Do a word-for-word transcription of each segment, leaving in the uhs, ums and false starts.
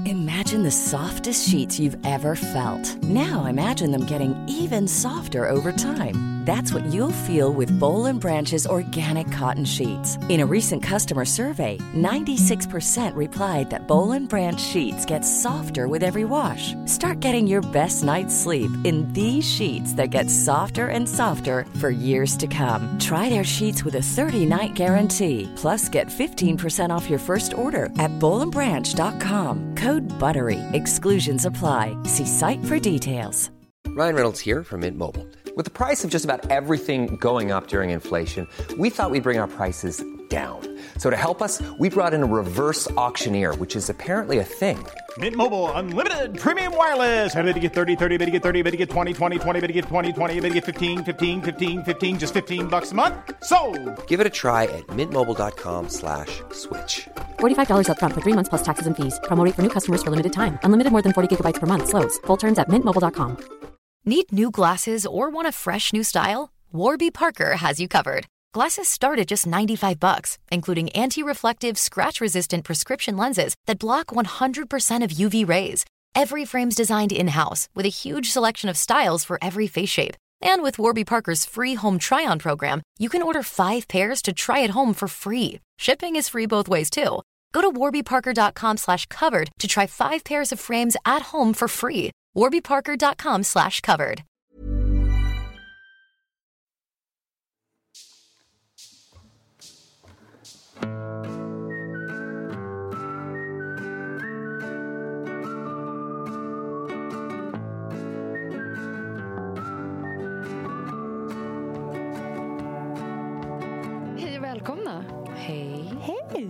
Imagine the softest sheets you've ever felt. Now imagine them getting even softer over time. That's what you'll feel with Boll and Branch's organic cotton sheets. In a recent customer survey, ninety-six percent replied that Boll and Branch sheets get softer with every wash. Start getting your best night's sleep in these sheets that get softer and softer for years to come. Try their sheets with a thirty-night guarantee. Plus, get fifteen percent off your first order at boll and branch dot com. Code BUTTERY. Exclusions apply. See site for details. Ryan Reynolds here from Mint Mobile. With the price of just about everything going up during inflation, we thought we'd bring our prices down. So to help us, we brought in a reverse auctioneer, which is apparently a thing. Mint Mobile Unlimited Premium Wireless. How to get thirty, thirty, how to get thirty, how to get twenty, twenty, twenty, how to get twenty, twenty, how to get fifteen, fifteen, fifteen, fifteen, just fifteen bucks a month? Sold! Give it a try at mintmobile.com slash switch. forty-five dollars up front for three months plus taxes and fees. Promo rate for new customers for limited time. Unlimited more than forty gigabytes per month. Slows full terms at mint mobile dot com. Need new glasses or want a fresh new style? Warby Parker has you covered. Glasses start at just ninety-five bucks, including anti-reflective, scratch-resistant prescription lenses that block one hundred percent of U V rays. Every frame's designed in-house with a huge selection of styles for every face shape. And with Warby Parker's free home try-on program, you can order five pairs to try at home for free. Shipping is free both ways, too. Go to warby parker dot com slash covered to try five pairs of frames at home for free. warby parker dot com slash covered. Hej och välkomna. Hej. Hej.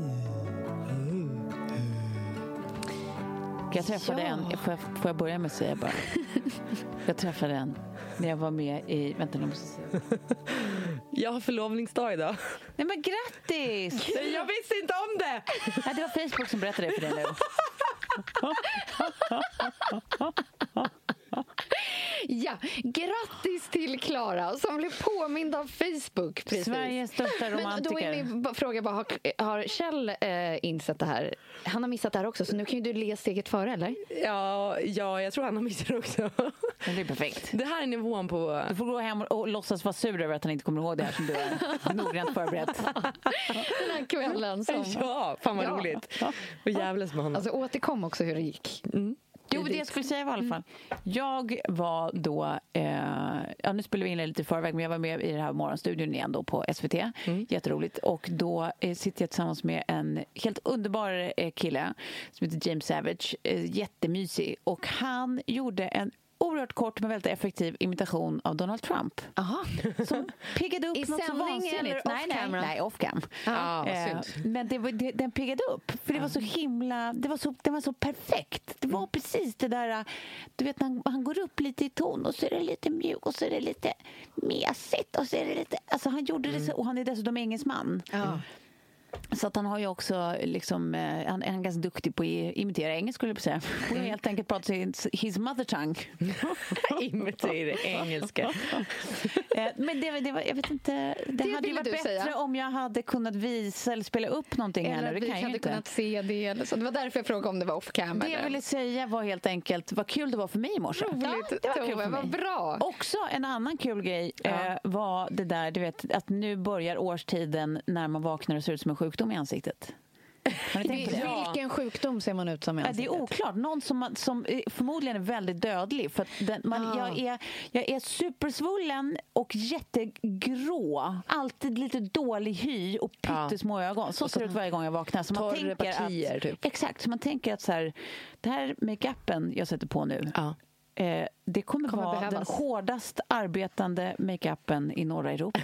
Jag träffade ja. en, får jag, får jag börja med att säga bara. Jag träffade en när jag var med i, vänta nu måste jag säga. Jag har förlovningsdag idag. Nej men grattis! Jag visste inte om det. Nej, det var Facebook som berättade det för dig nu. Ja, grattis till Klara som blev påmind av Facebook precis. Sveriges största romantiker. Men då är min fråga bara, har, har Kjell eh, insett det här? Han har missat det här också, så nu kan ju du le steget före, eller? Ja, ja, jag tror han har missat det också. Det är perfekt. Det här är nivån på... Du får gå hem och, och låtsas vara sur över att han inte kommer ihåg det här som du är noggrant förberett. Den här kvällen som... Ja, fan vad ja. roligt. Och jävlas med honom. Alltså återkom också hur det gick. Mm. Jo, det jag skulle säga var i alla fall. Jag var då, eh, ja nu spelar vi in lite i förväg, men jag var med i den här morgonstudion igen då på S V T. Mm. Jätteroligt. Och då eh, sitter jag tillsammans med en helt underbar eh, kille som heter James Savage. Eh, jättemysig. Och han gjorde en oerhört kort men väldigt effektiv imitation av Donald Trump. Aha. Som piggade upp I något så vansinnigt. Nej, nej, nej, off-cam. Ah, eh, men det var, det, den piggade upp. För det var så himla, det var så, det var så perfekt. Det var precis det där, du vet, han, han går upp lite i ton och så är det lite mjuk och så är det lite mesigt och så är det lite, alltså han gjorde det så, och han är dessutom engelsman. Ja. Så att han har ju också liksom, eh, han är ganska duktig på att imitera engelska skulle jag säga. Och helt enkelt prata sin his mother tongue. Imitera engelska. eh, men det, det var, jag vet inte, det, det hade ju varit bättre säga. Om jag hade kunnat visa eller spela upp någonting eller här nu. Det vi kan hade inte. kunnat se det eller så. Det var därför jag frågade om det var off-cam. Det jag ville säga var helt enkelt vad kul det var för mig i morse. Roligt, ja, det var kul för mig. Vad bra. Också en annan kul grej ja. eh, var det där, du vet, att nu börjar årstiden när man vaknar och ser ut som en sjukdom i ansiktet. Vilken sjukdom ser man ut som i ansiktet? Det är oklart. Någon som, som förmodligen är väldigt dödlig. För att den, man, ah. jag, är, jag är supersvullen och jättegrå. Alltid lite dålig hy och pyttesmå ah. ögon. Så ser det ut varje gång jag vaknar. Så man tänker partier, att, typ. Exakt. Så man tänker att så här, det här make-upen jag sätter på nu... Ah. Eh, det kommer, kommer vara behövas. Den hårdast arbetande make-upen i norra Europa.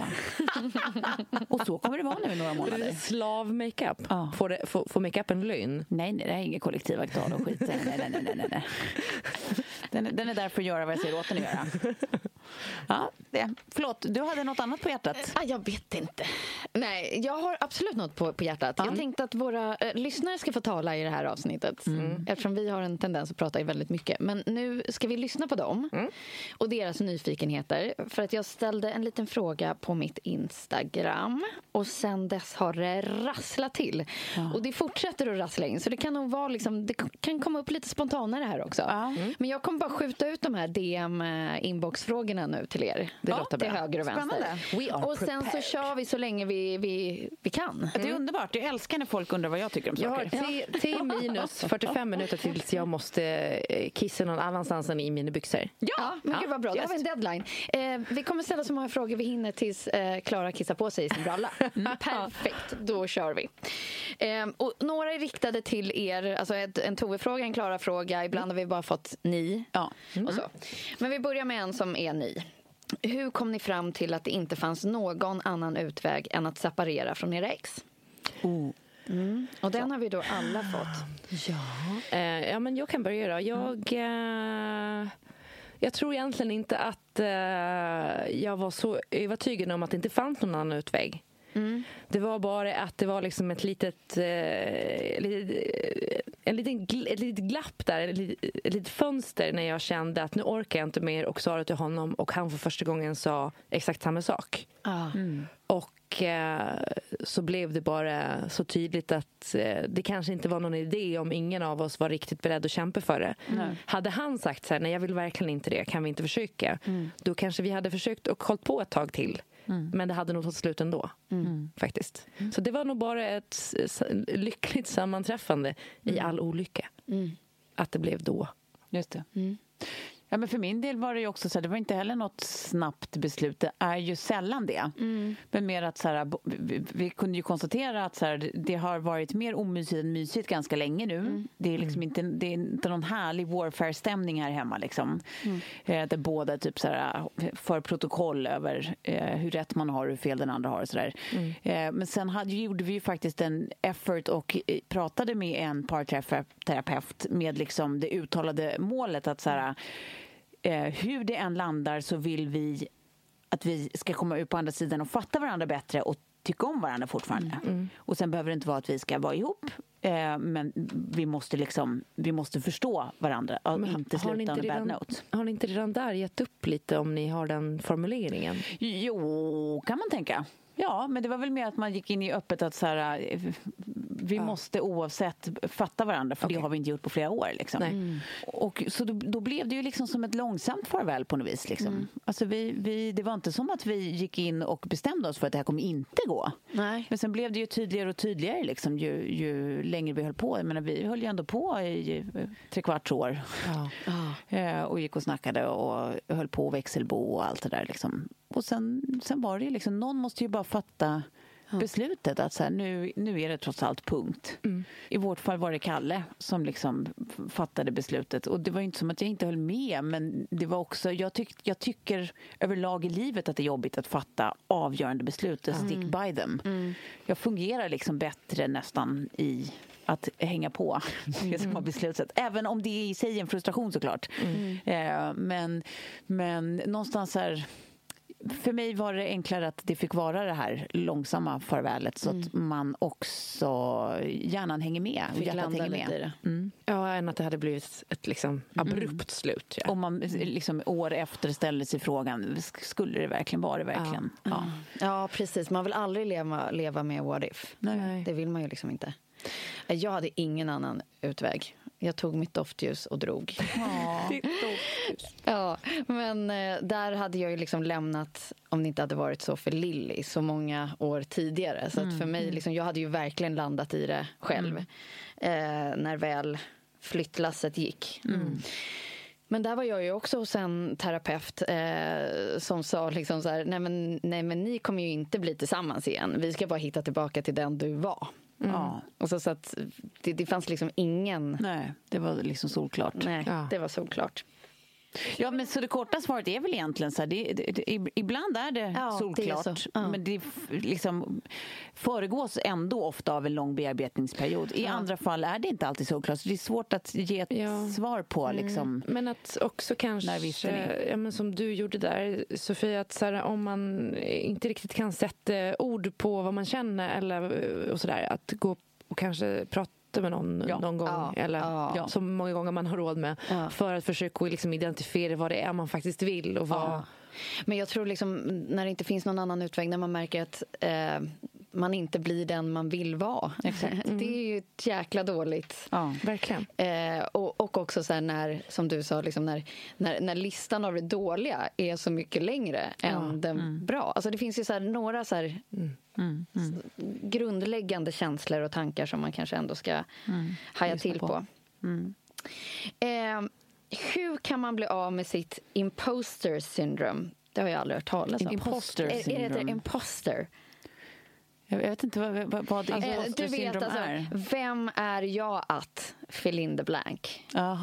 Och så kommer det vara nu i några månader. Det är slav make-up. Ja. Får, det, får, får make-upen lön? Nej, nej, det är ingen kollektivavtal och skit. Nej, nej, nej, nej, nej. Den, den är där för att göra vad jag säger åt den att göra. Ja, det. Förlåt, du hade något annat på hjärtat? Ah, jag vet inte. Nej, jag har absolut något på, på hjärtat. Mm. Jag tänkte att våra eh, lyssnare ska få tala i det här avsnittet. Mm. Eftersom vi har en tendens att prata väldigt mycket. Men nu ska vi lyssna på dem. Mm. Och deras nyfikenheter. För att jag ställde en liten fråga på mitt Instagram. Och sen dess har det rasslat till. Ja. Och det fortsätter att rassla in. Så det kan nog vara liksom, det kan komma upp lite spontanare här också. Ja. Mm. Men jag kommer bara skjuta ut de här D M-inbox-frågorna nu till er. Det ja, låter bra. Till höger och vänster. We are och sen prepared. Så kör vi så länge vi, vi, vi kan. Mm. Det är underbart. Jag älskar när folk undrar vad jag tycker om jag saker. Jag har tio minus fyrtiofem minuter tills jag måste kissa någon annanstans än i mina byxor. Ja, ja men ja. Gud vad bra. Då har vi en deadline. Eh, vi kommer ställa så många frågor vi hinner tills eh, Klara kissar på sig i sin bralla. Mm. Perfekt, då kör vi. Eh, och några är riktade till er. Alltså ett, en Tove-fråga, en Klara-fråga. Ibland mm. har vi bara fått ni. Ja. Mm. Och så. Men vi börjar med en som är ni. Hur kom ni fram till att det inte fanns någon annan utväg än att separera från era ex? Oh. Mm. Och den har vi då alla fått. Ja, eh, ja men jag kan börja då. Jag, eh, jag tror egentligen inte att eh, jag var så övertygad om att det inte fanns någon annan utväg. Mm. Det var bara att det var liksom ett litet, eh, litet en liten, ett litet glapp där, ett litet, ett litet fönster när jag kände att nu orkar jag inte mer och sa det till honom och han för första gången sa exakt samma sak. Ah. Mm. Och eh, så blev det bara så tydligt att eh, det kanske inte var någon idé om ingen av oss var riktigt beredd att kämpa för det. Mm. Hade han sagt så här, nej jag vill verkligen inte det, kan vi inte försöka? Mm. Då kanske vi hade försökt och hållit på ett tag till. Mm. Men det hade nog tagit slut ändå. Mm. Faktiskt. Mm. Så det var nog bara ett lyckligt sammanträffande mm. i all olycka. Mm. Att det blev då. Just det. Mm. Ja, men för min del var det ju också så här, det var inte heller något snabbt beslut. Det är ju sällan det. Mm. Men mer att så här, vi, vi kunde ju konstatera att så här, det har varit mer omysigt än mysigt ganska länge nu. Mm. Det är liksom mm. inte, det är inte någon härlig warfare-stämning här hemma liksom. Mm. Eh, där båda typ så här, för protokoll över eh, hur rätt man har och hur fel den andra har och så där. Mm. Eh, men sen hade, gjorde vi ju faktiskt en effort och eh, pratade med en parterapeut med liksom det uttalade målet att så här, Eh, hur det än landar så vill vi att vi ska komma ut på andra sidan och fatta varandra bättre och tycka om varandra fortfarande. Mm. Mm. Och sen behöver det inte vara att vi ska vara ihop eh, men vi måste liksom vi måste förstå varandra och men inte sluta inte redan, bad note. Har ni inte redan där gett upp lite om ni har den formuleringen? Jo, kan man tänka. Ja, men det var väl mer att man gick in i öppet att så här, vi ja. måste oavsett fatta varandra för okay. det har vi inte gjort på flera år liksom. Mm. Och så då, då blev det ju liksom som ett långsamt farväl på något vis liksom. Mm. Alltså vi, vi, det var inte som att vi gick in och bestämde oss för att det här kommer inte gå. Nej. Men sen blev det ju tydligare och tydligare liksom ju, ju längre vi höll på. Jag menar, vi höll ju ändå på i tre kvarts år. Ja. Ja. Och gick och snackade och höll på växelbo och allt det där liksom. Och sen, sen var det ju liksom, någon måste ju bara fatta ja. beslutet att så här, nu, nu är det trots allt punkt. Mm. I vårt fall var det Kalle som liksom fattade beslutet. Och det var ju inte som att jag inte höll med, men det var också, jag, tyck, jag tycker överlag i livet att det är jobbigt att fatta avgörande beslut och mm. stick by them. Mm. Jag fungerar liksom bättre nästan i att hänga på det som har beslutat. Även om det är i sig en frustration såklart. Mm. Eh, men, men någonstans här, för mig var det enklare att det fick vara det här långsamma farvälet så mm. att man också hjärnan hänger med och hjärtat hänger med. Det. Mm. Ja, än att det hade blivit ett liksom abrupt mm. slut. Ja. Och man liksom år efter ställde sig frågan, skulle det verkligen vara det verkligen? Ja, ja. ja precis. Man vill aldrig leva, leva med what if. Nej. Det vill man ju liksom inte. Jag hade ingen annan utväg. Jag tog mitt doftljus och drog. Ja, ja men eh, där hade jag ju liksom lämnat, om det inte hade varit så för Lilly, så många år tidigare. Så mm. att för mig, liksom, jag hade ju verkligen landat i det själv. Mm. Eh, när väl flyttlasset gick. Mm. Men där var jag ju också hos en terapeut eh, som sa liksom så här, nej men, nej men ni kommer ju inte bli tillsammans igen. Vi ska bara hitta tillbaka till den du var. Mm. Ja. Och så, så att det, det fanns liksom ingen... Nej, det var liksom solklart. Nej, ja. det var solklart. Ja, men så det korta svaret är väl egentligen så här, det, det, det, ibland är det ja, solklart, det är så. Ja. men det liksom föregås ändå ofta av en lång bearbetningsperiod. I ja. andra fall är det inte alltid solklart, så det är svårt att ge ett ja. svar på liksom. Mm. Men att också kanske, ja, men som du gjorde där, Sofia, att så här, om man inte riktigt kan sätta ord på vad man känner eller och sådär, att gå och kanske prata med någon ja. någon gång ja. eller ja. så många gånger man har råd med ja. för att försöka liksom identifiera vad det är man faktiskt vill och vad... Ja. Men jag tror liksom när det inte finns någon annan utväg, när man märker att eh, man inte blir den man vill vara. Exakt. Mm. Det är ju ett jäkla dåligt. Ja, verkligen. Eh, och, och också så här när, som du sa, liksom när, när, när listan av det dåliga är så mycket längre ja. än den mm. bra. Alltså det finns ju så här några så här mm. Mm. Mm. grundläggande känslor och tankar som man kanske ändå ska mm. haja till på. på. Mm. Eh, hur kan man bli av med sitt imposter syndrome? Det har jag aldrig hört talas om. Imposter syndrome. Är, är det imposter? Jag vet inte vad, vad, vad alltså, imposter syndrome alltså, är. Vem är jag att fill in the blank?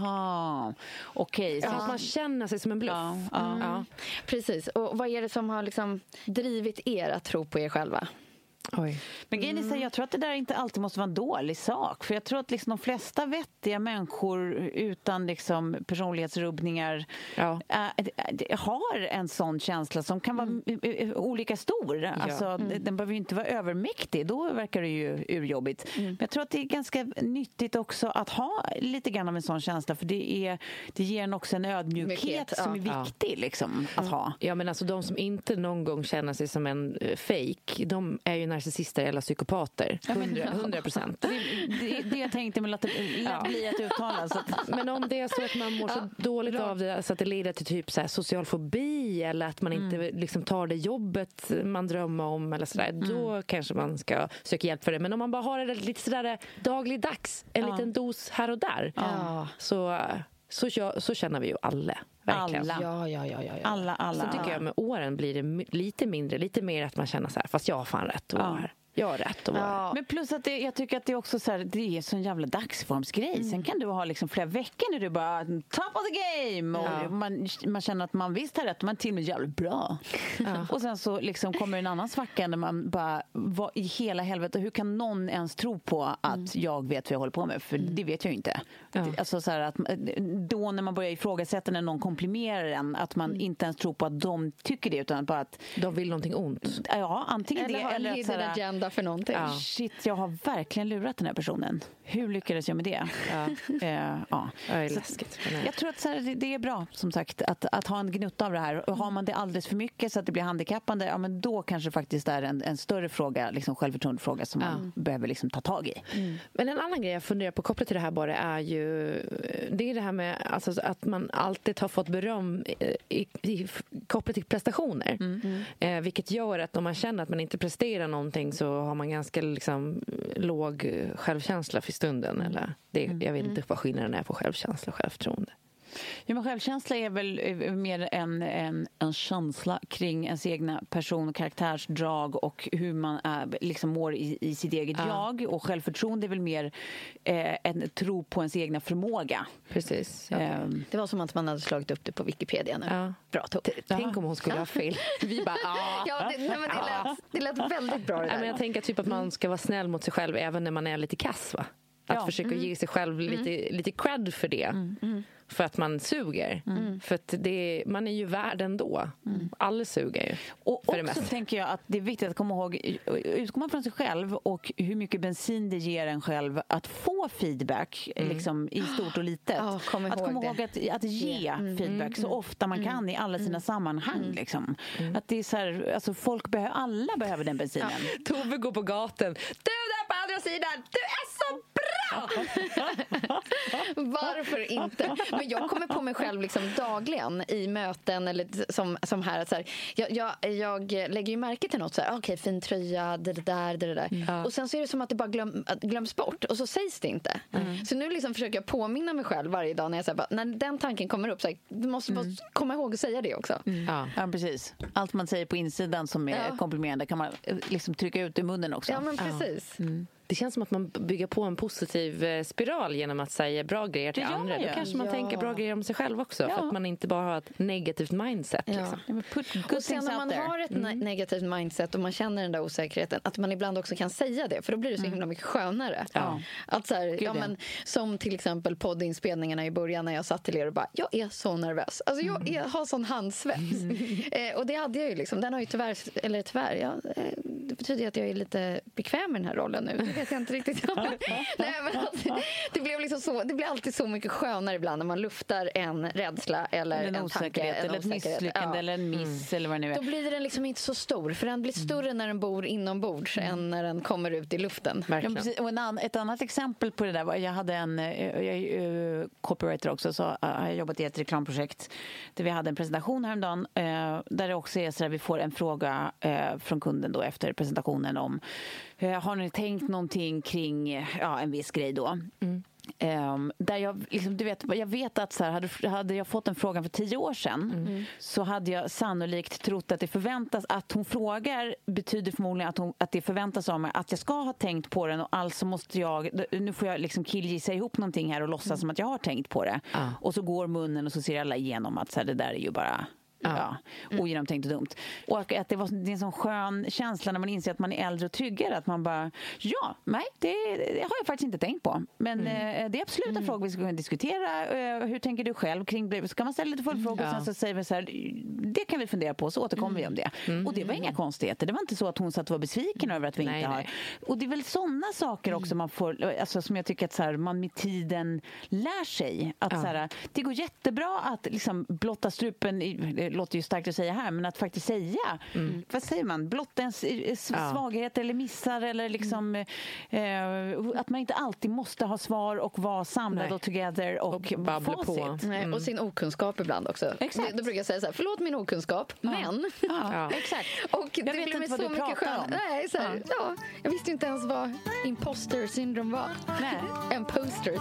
Aha, okej. Okay, så att man känner sig som en bluff. Ja, ja. Mm. ja. Precis. Och vad är det som har liksom drivit er att tro på er själva? Oj. Men grejen är så här, jag tror att det där inte alltid måste vara en dålig sak. För jag tror att liksom de flesta vettiga människor utan liksom personlighetsrubbningar ja. äh, har en sån känsla som kan vara mm. olika stor. Ja. Alltså, mm. Den behöver ju inte vara övermäktig. Då verkar det ju urjobbigt. Mm. Men jag tror att det är ganska nyttigt också att ha lite grann av en sån känsla. För det, är, det ger en också en ödmjukhet Mycket, som ja. är viktig liksom, att ha. Ja, men alltså de som inte någon gång känner sig som en uh, fake, de är ju narcissister eller psykopater. hundra procent. Det, det, det jag tänkte med att det ja. bli att uttala. Så att... Men om det är så att man mår så ja, dåligt bra. av det så att det leder till typ så här social fobi eller att man mm. inte liksom tar det jobbet man drömmer om eller sådär, mm. då kanske man ska söka hjälp för det. Men om man bara har det lite sådär dagligdags, en ja. liten dos här och där, ja. så, så, så känner vi ju alla. Verkligen. Alla. Ja, ja, ja, ja, ja. alla, alla. Så tycker jag med åren blir det lite mindre, lite mer att man känner så här, fast jag har fan rätt att vara här. Jag har rätt att vara ja. Men plus att det, jag tycker att det är också så här, det är sån jävla dagsformsgrej. Mm. Sen kan du ha liksom flera veckor när du bara top of the game och ja. man, man känner att man visst har rätt och man till och med jävligt bra. Ja. Och sen så liksom kommer en annan svacka när man bara, vad i hela helvete, hur kan någon ens tro på att mm. jag vet vad jag håller på med? För mm. det vet jag ju inte. Ja. Alltså så här att då när man börjar ifrågasätta när någon komplimerar en, att man mm. inte ens tror på att de tycker det, utan bara att de vill någonting ont. Ja, antingen eller det har eller en hidden agenda för någonting. Ja. Shit, jag har verkligen lurat den här personen. Hur lyckades jag med det? Ja. eh, ja. Det är läskigt. Jag tror att så här, det, det är bra, som sagt, att, att ha en gnutta av det här. Och har man det alldeles för mycket så att det blir handikappande, ja, men då kanske faktiskt är en, en större fråga, liksom självförtroendefråga som ja. man behöver liksom ta tag i. Mm. Men en annan grej jag funderar på kopplat till det här bara är ju det är det här med alltså, att man alltid har fått beröm i, i, i, kopplat till prestationer. Mm. Mm. Eh, vilket gör att om man känner att man inte presterar någonting så har man ganska liksom, låg självkänsla för stunden. Eller det, jag vet inte vad skillnaden är på självkänsla och självförtroende. Ja, men självkänsla är väl mer en, en, en känsla kring ens egna person- och karaktärsdrag och hur man är, liksom mår i, i sitt eget ja. jag. Och självförtroende är väl mer eh, en tro på ens egna förmåga. Precis. Ja. Um, det var som att man hade slagit upp det på Wikipedia nu. Ja. Bra, Tove. Tänk om hon skulle ha fel. Vi bara, ah. ja, det, nej, men det, lät, det lät väldigt bra det där. Ja, men jag tänker typ att man ska vara snäll mot sig själv även när man är lite kass, va? Att ja. försöka mm. ge sig själv lite, mm. lite cred för det. Mm. Mm. För att man suger. Mm. För att det, man är ju värd ändå. Mm. Alla suger ju. Och också tänker jag att det är viktigt att komma ihåg, utgår man från sig själv och hur mycket bensin det ger en själv att få feedback mm. liksom, i stort och litet. Oh, kom att komma ihåg att, att ge mm. feedback så ofta man kan i alla sina mm. sammanhang. Mm. Liksom. Mm. Att det är så här, alltså folk behöver, alla behöver den bensinen. Ja. Tove går på gaten. Du där på andra sidan, du är så bra! Varför inte? Men jag kommer på mig själv liksom dagligen i möten eller som, som här, så här jag, jag, jag lägger ju märke till något så här, okej, okay, fin tröja, det där, det där. Mm. Och sen så är det som att det bara glöm, glöms bort och så sägs det inte. Mm. Så nu liksom försöker jag påminna mig själv varje dag när jag säger, när den tanken kommer upp så här, du måste bara mm. komma ihåg att säga det också. Mm. Ja. Ja, precis. Allt man säger på insidan som är ja. komplimerande kan man liksom trycka ut i munnen också. Ja, men precis. Ja. Mm. Det känns som att man bygger på en positiv spiral genom att säga bra grejer till andra. Då kanske man ja. tänker bra grejer om sig själv också. Ja. För att man inte bara har ett negativt mindset. Ja. Liksom. Och sen när man har ett mm. negativt mindset och man känner den där osäkerheten, att man ibland också kan säga det. För då blir det så himla mycket skönare. Ja. Att så här, ja, men, som till exempel poddinspelningarna i början när jag satt till er och bara, jag är så nervös. Alltså jag är, har sån handsvett. Mm. eh, och det hade jag ju liksom. Den har ju tyvärr, eller tyvärr, ja, det betyder att jag är lite bekväm med den här rollen nu. Det vet jag inte riktigt. Nej, men alltså, det blev liksom så, det blir alltid så mycket skönare ibland när man luftar en rädsla eller, eller en, en tanke, en eller ett misslyckande ja. eller en miss mm. eller vad det nu är. Då blir den liksom inte så stor, för den blir större mm. när den bor inombords mm. än när den kommer ut i luften. Ja, precis. Och en an, ett annat exempel på det där var, jag hade en jag är uh, copywriter också, så uh, jag har jobbat i ett reklamprojekt där vi hade en presentation häromdagen uh, där det också är så att vi får en fråga uh, från kunden då efter presentationen om uh, har ni tänkt någonting kring ja, en viss grej då? Mm. Um, där jag, liksom, du vet, jag vet att så här, hade, hade jag fått en fråga för tio år sedan mm. så hade jag sannolikt trott att det förväntas att hon frågar betyder förmodligen att, hon, att det förväntas av mig att jag ska ha tänkt på den och alltså måste jag, nu får jag liksom killgissa ihop någonting här och låtsas mm. som att jag har tänkt på det ah. och så går munnen och så ser alla igenom att så här, det där är ju bara ja, ogenomtänkt och dumt. Och att det var det är en sån skön känsla när man inser att man är äldre och tryggare, att man bara, ja, nej, det, det har jag faktiskt inte tänkt på. Men mm. eh, det är absolut en mm. fråga vi ska kunna diskutera. Eh, hur tänker du själv kring det? Så kan man ställa lite följdfrågor mm. och sen så säger vi så här, det kan vi fundera på, så återkommer mm. vi om det. Mm. Och det var inga konstigheter. Det var inte så att hon satt och var besviken över att vi nej, inte har. Nej. Och det är väl sådana saker också man får, alltså som jag tycker att så här, man med tiden lär sig. Att ja. så här, det går jättebra att liksom blotta strupen i, låter ju starkt att säga här, men att faktiskt säga mm. vad säger man, blotta ens svagheter ja. eller missar eller liksom mm. eh, att man inte alltid måste ha svar och vara samlad och together och, och babbla på. Mm. Och sin okunskap ibland också. Exakt. Då brukar jag säga så här, förlåt min okunskap, ja. men ja. ja. exakt. Och det jag vet inte vad du pratar om. Nej, så här, ja. Ja, jag visste inte ens vad imposter syndrom var. Nej. En poster.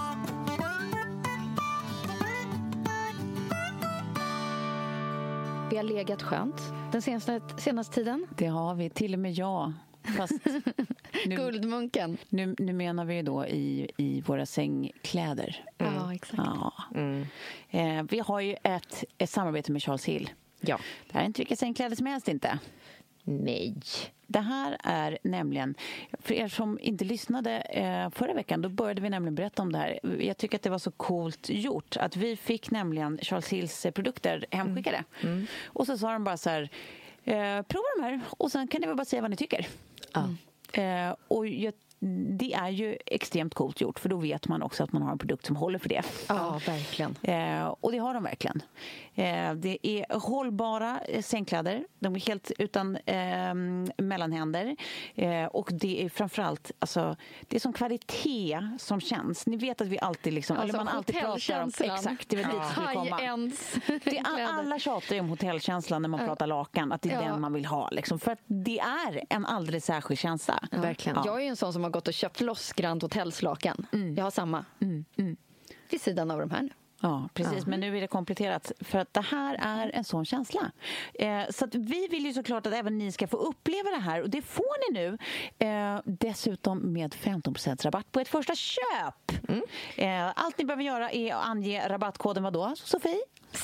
Vi har legat skönt den senaste, senaste tiden. Det har vi, till och med jag. Fast nu, Guldmunken. Nu, nu menar vi ju då i, i våra sängkläder. Mm. Ja, exakt. Ja. Mm. Eh, vi har ju ett, ett samarbete med Charles Hill. Ja. Det här är inte vilka sängkläder som helst inte. Nej. Det här är nämligen, för er som inte lyssnade eh, förra veckan, då började vi nämligen berätta om det här. Jag tycker att det var så coolt gjort att vi fick nämligen Charles Hills produkter hemskickade. Mm. Mm. Och så sa de bara så här, eh, prova de här och sen kan ni väl bara säga vad ni tycker. Mm. Eh, och jag det är ju extremt coolt gjort, för då vet man också att man har en produkt som håller för det. Ja, verkligen. Eh, och det har de verkligen. Eh, det är hållbara sängkläder. De är helt utan eh, mellanhänder. Eh, och det är framförallt, alltså, det är som kvalitet som känns. Ni vet att vi alltid liksom, alltså, eller man alltid pratar om, exakt, det är väl dit skulle komma. Det är all, alla tjatar om hotellkänslan när man ja. pratar lakan, att det är ja. den man vill ha. Liksom, för att det är en alldeles särskild känsla. Ja. Verkligen. Ja. Jag är ju en sån som har gått och köpt loss Grand Hotellslakan. Mm. Jag har samma. Mm. Mm. Vid sidan av de här nu. Ja, precis. Ja. Men nu är det kompletterat för att det här är en sån känsla. Eh, så att vi vill ju såklart att även ni ska få uppleva det här, och det får ni nu. Eh, dessutom med femton procent rabatt på ett första köp. Mm. Eh, allt ni behöver göra är att ange rabattkoden vad då? Sofie?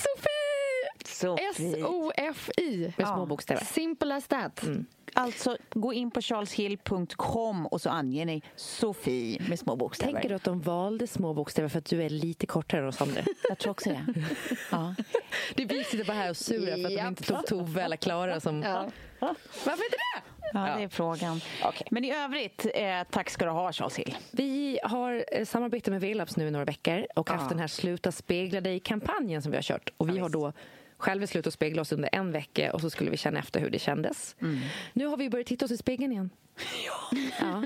Sofie! Sofie. S O F I. Med små bokstäver. Simple as that. Mm. Alltså, gå in på charles hill punkt com och så anger ni Sofie med små bokstäver. Tänker du att de valde små bokstäver för att du är lite kortare än oss andra? Jag tror också det. Ja. Det vi sitter bara här och sura för att de inte tog Tove eller Klara som... Ja. Varför inte det? Ja, det är frågan. Okay. Men i övrigt, eh, tack ska du ha, Charles Hill. Vi har eh, samarbete med V-Labs nu i några veckor och haft ah. den här Sluta spegla dig-kampanjen som vi har kört. Och vi ja, har då själva slutat spegla oss under en vecka och så skulle vi känna efter hur det kändes. Mm. Nu har vi börjat titta oss i spegeln igen. Ja. ja.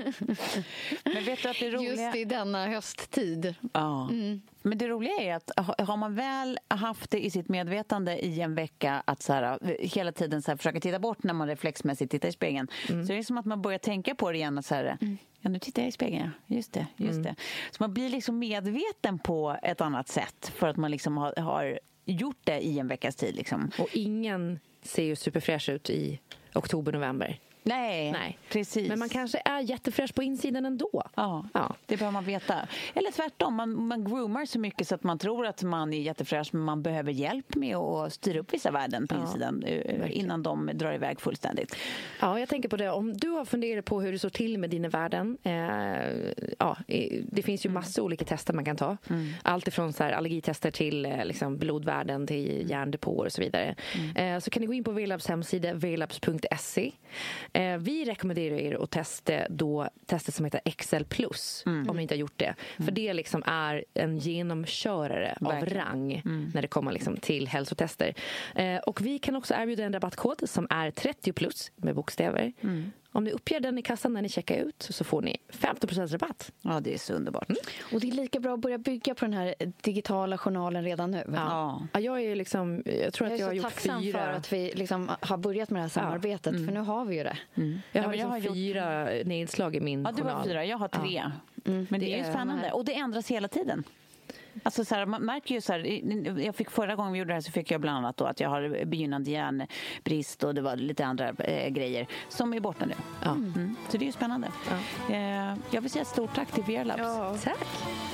Men vet du att det roliga... Just i denna hösttid. Ja. Mm. Men det roliga är att har man väl haft det i sitt medvetande i en vecka att så här, hela tiden så här, försöka titta bort när man reflexmässigt tittar i spegeln, mm. så är det som att man börjar tänka på det igen och så här, mm. ja, nu tittar jag i spegeln, just det, just mm. det. Så man blir liksom medveten på ett annat sätt för att man liksom har, har gjort det i en veckas tid liksom. Och ingen ser ju superfräsch ut i oktober, november. Nej, Nej, precis. Men man kanske är jättefräsch på insidan ändå. Ja, ja. Det behöver man veta. Eller tvärtom, man, man groomar så mycket så att man tror att man är jättefräsch, men man behöver hjälp med att styra upp vissa värden på ja, insidan verkligen. Innan de drar iväg fullständigt. Ja, jag tänker på det. Om du har funderat på hur det står till med dina värden, eh, ja, det finns ju massor mm. olika tester man kan ta. Mm. Allt ifrån så här, allergitester till eh, liksom blodvärden, till hjärndepåer och så vidare. Mm. Eh, så kan ni gå in på V-Labs hemsida, v labs punkt se. Eh, vi rekommenderar er att testa då testet som heter X L plus, mm. om ni inte har gjort det. Mm. För det liksom är en genomkörare Verkligen. Av rang mm. när det kommer liksom till hälsotester. Eh, och vi kan också erbjuda en rabattkod som är trettio plus med bokstäver. Mm. Om ni uppger den i kassan när ni checkar ut så får ni femtio procent rabatt. Ja, det är så underbart. Mm. Och det är lika bra att börja bygga på den här digitala journalen redan nu. Ja, ja jag är liksom, jag tror jag att jag har gjort fyra. Jag är så tacksam för att vi liksom har börjat med det här samarbetet, ja. mm. för nu har vi ju det. Mm. Jag har, ja, liksom jag har fyra gjort... nedslag i min ja, journal. Ja, du har fyra, jag har tre. Ja. Mm. Men det, det är ju spännande. Och det ändras hela tiden. Alltså så här, man märker ju så här, jag fick förra gången vi gjorde det här så fick jag bland annat då att jag har begynnande järnbrist och det var lite andra eh, grejer som är borta nu. Ja. Mm. Så det är ju spännande. Ja. Eh, jag vill säga ett stort tack till V-Labs. Ja. Tack.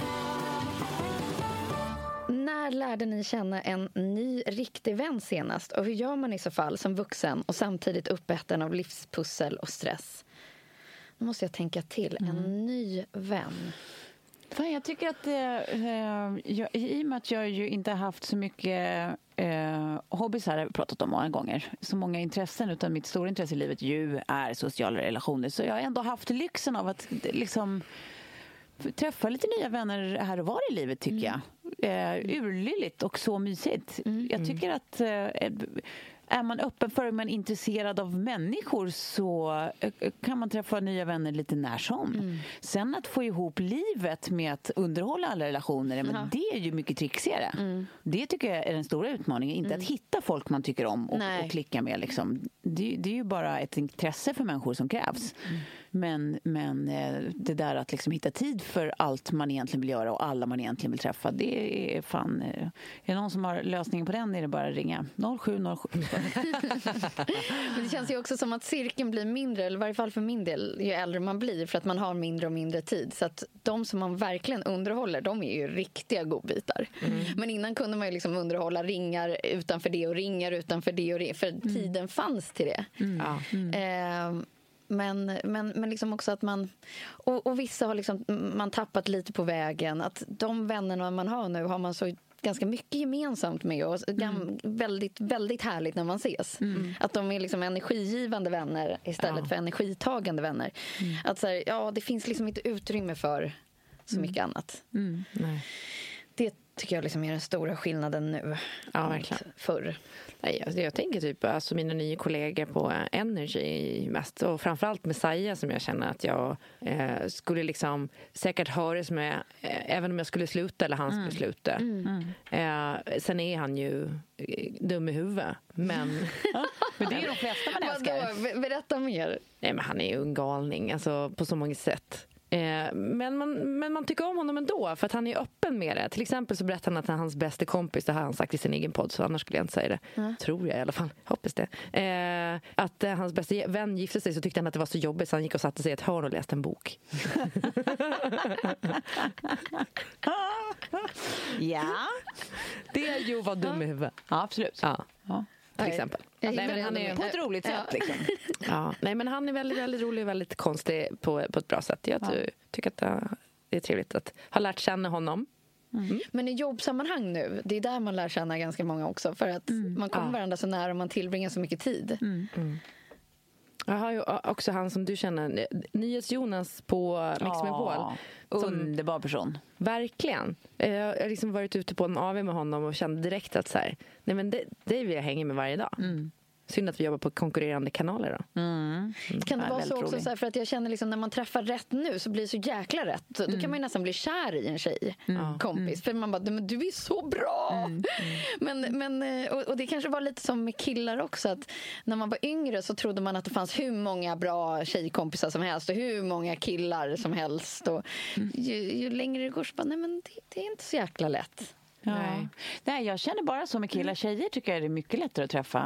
När lärde ni känna en ny riktig vän senast? Och hur gör man i så fall som vuxen och samtidigt uppäten av livspussel och stress? Nu måste jag tänka till. Mm. En ny vän. Fan, jag tycker att eh, jag, i och med att jag ju inte har haft så mycket eh, hobbys här har vi pratat om många gånger, så många intressen, utan mitt stora intresse i livet ju är sociala relationer, så jag har ändå haft lyxen av att liksom träffa lite nya vänner här och var i livet, tycker mm. jag. Eh, urlylligt och så mysigt. Mm. Jag tycker att eh, är man öppen för, är man intresserad av människor, så kan man träffa nya vänner lite när som. Mm. Sen att få ihop livet med att underhålla alla relationer, men det är ju mycket trixigare. Mm. Det tycker jag är den stora utmaningen. Inte mm. att hitta folk man tycker om och, och klicka med. Liksom. Det, det är ju bara ett intresse för människor som krävs. Mm. Men, men det där att liksom hitta tid för allt man egentligen vill göra och alla man egentligen vill träffa, det är fan... Är det någon som har lösningen på den, är det bara att ringa noll sju noll sju. Men det känns ju också som att cirkeln blir mindre, eller i varje fall för min del, ju äldre man blir, för att man har mindre och mindre tid. Så att de som man verkligen underhåller, de är ju riktiga godbitar. Mm. Men innan kunde man ju liksom underhålla ringar utanför det och ringar utanför det och det, för mm. tiden fanns till det. Mm. Ja. Mm. Eh, Men, men, men liksom också att man... Och, och vissa har liksom, man tappat lite på vägen. Att de vännerna man har nu har man så ganska mycket gemensamt med. Och mm. väldigt, väldigt härligt när man ses. Mm. Att de är liksom energigivande vänner istället ja. för energitagande vänner. Mm. Att så här, ja, det finns liksom inte utrymme för så mm. mycket annat. Mm. Nej. Det tycker jag liksom är den stora skillnaden nu. Ja, verkligen. Förr. Nej, alltså jag tänker typ alltså mina nya kollegor på Energy mest, och framförallt Messiah, som jag känner att jag eh, skulle liksom säkert höras med eh, även om jag skulle sluta eller han skulle sluta. Mm. Mm. Eh, sen är han ju eh, dum i huvudet, men men det är ju de flesta man älskar. Berätta mer. Nej, men han är ju en galning alltså, på så många sätt. Eh, men, man, men man tycker om honom ändå, för att han är öppen med det. Till exempel så berättar han att han är hans bästa kompis. Det har han sagt i sin egen podd, så annars skulle jag inte säga det. Mm. Tror jag i alla fall, hoppas det. eh, Att eh, hans bästa vän gifte sig, så tyckte han att det var så jobbigt, så han gick och satte sig i ett hörn och läste en bok. Ja. Det är ju vad dum i huvudet. Ja, absolut. Ja, ja. Till exempel. Nej, men han är på ett roligt sätt ja. liksom. Ja, nej, men han är väldigt, väldigt rolig och väldigt konstig på, på ett bra sätt. Jag ja. tycker att det är trevligt att ha lärt känna honom. Mm. Men i jobbsammanhang nu, det är där man lär känna ganska många också, för att mm. man kommer ja. varandra så nära och man tillbringar så mycket tid. Mm. Mm. Jag har ju också han som du känner, Nyhets-Jonas på Mix Megapol. Ja, underbar person. Verkligen. Jag har liksom varit ute på en A V med honom och kände direkt att så här, nej men det, det vill jag hänga med varje dag. Mm. Synd att vi jobbar på konkurrerande kanaler då. Mm. Mm. Kan det ja, vara så också så här, för att jag känner liksom när man träffar rätt nu så blir det så jäkla rätt. Då mm. kan man ju nästan bli kär i en tjej, mm. kompis. Mm. För man bara, men du är så bra! Mm. Mm. Men, men, och, och det kanske var lite som med killar också, att när man var yngre så trodde man att det fanns hur många bra tjejkompisar som helst och hur många killar som helst. Och mm. ju, ju längre det går så bara, nej men det, det är inte så jäkla lätt. Ja. Nej. Nej, jag känner bara så med killar. Tjejer tycker jag det är mycket lättare att träffa.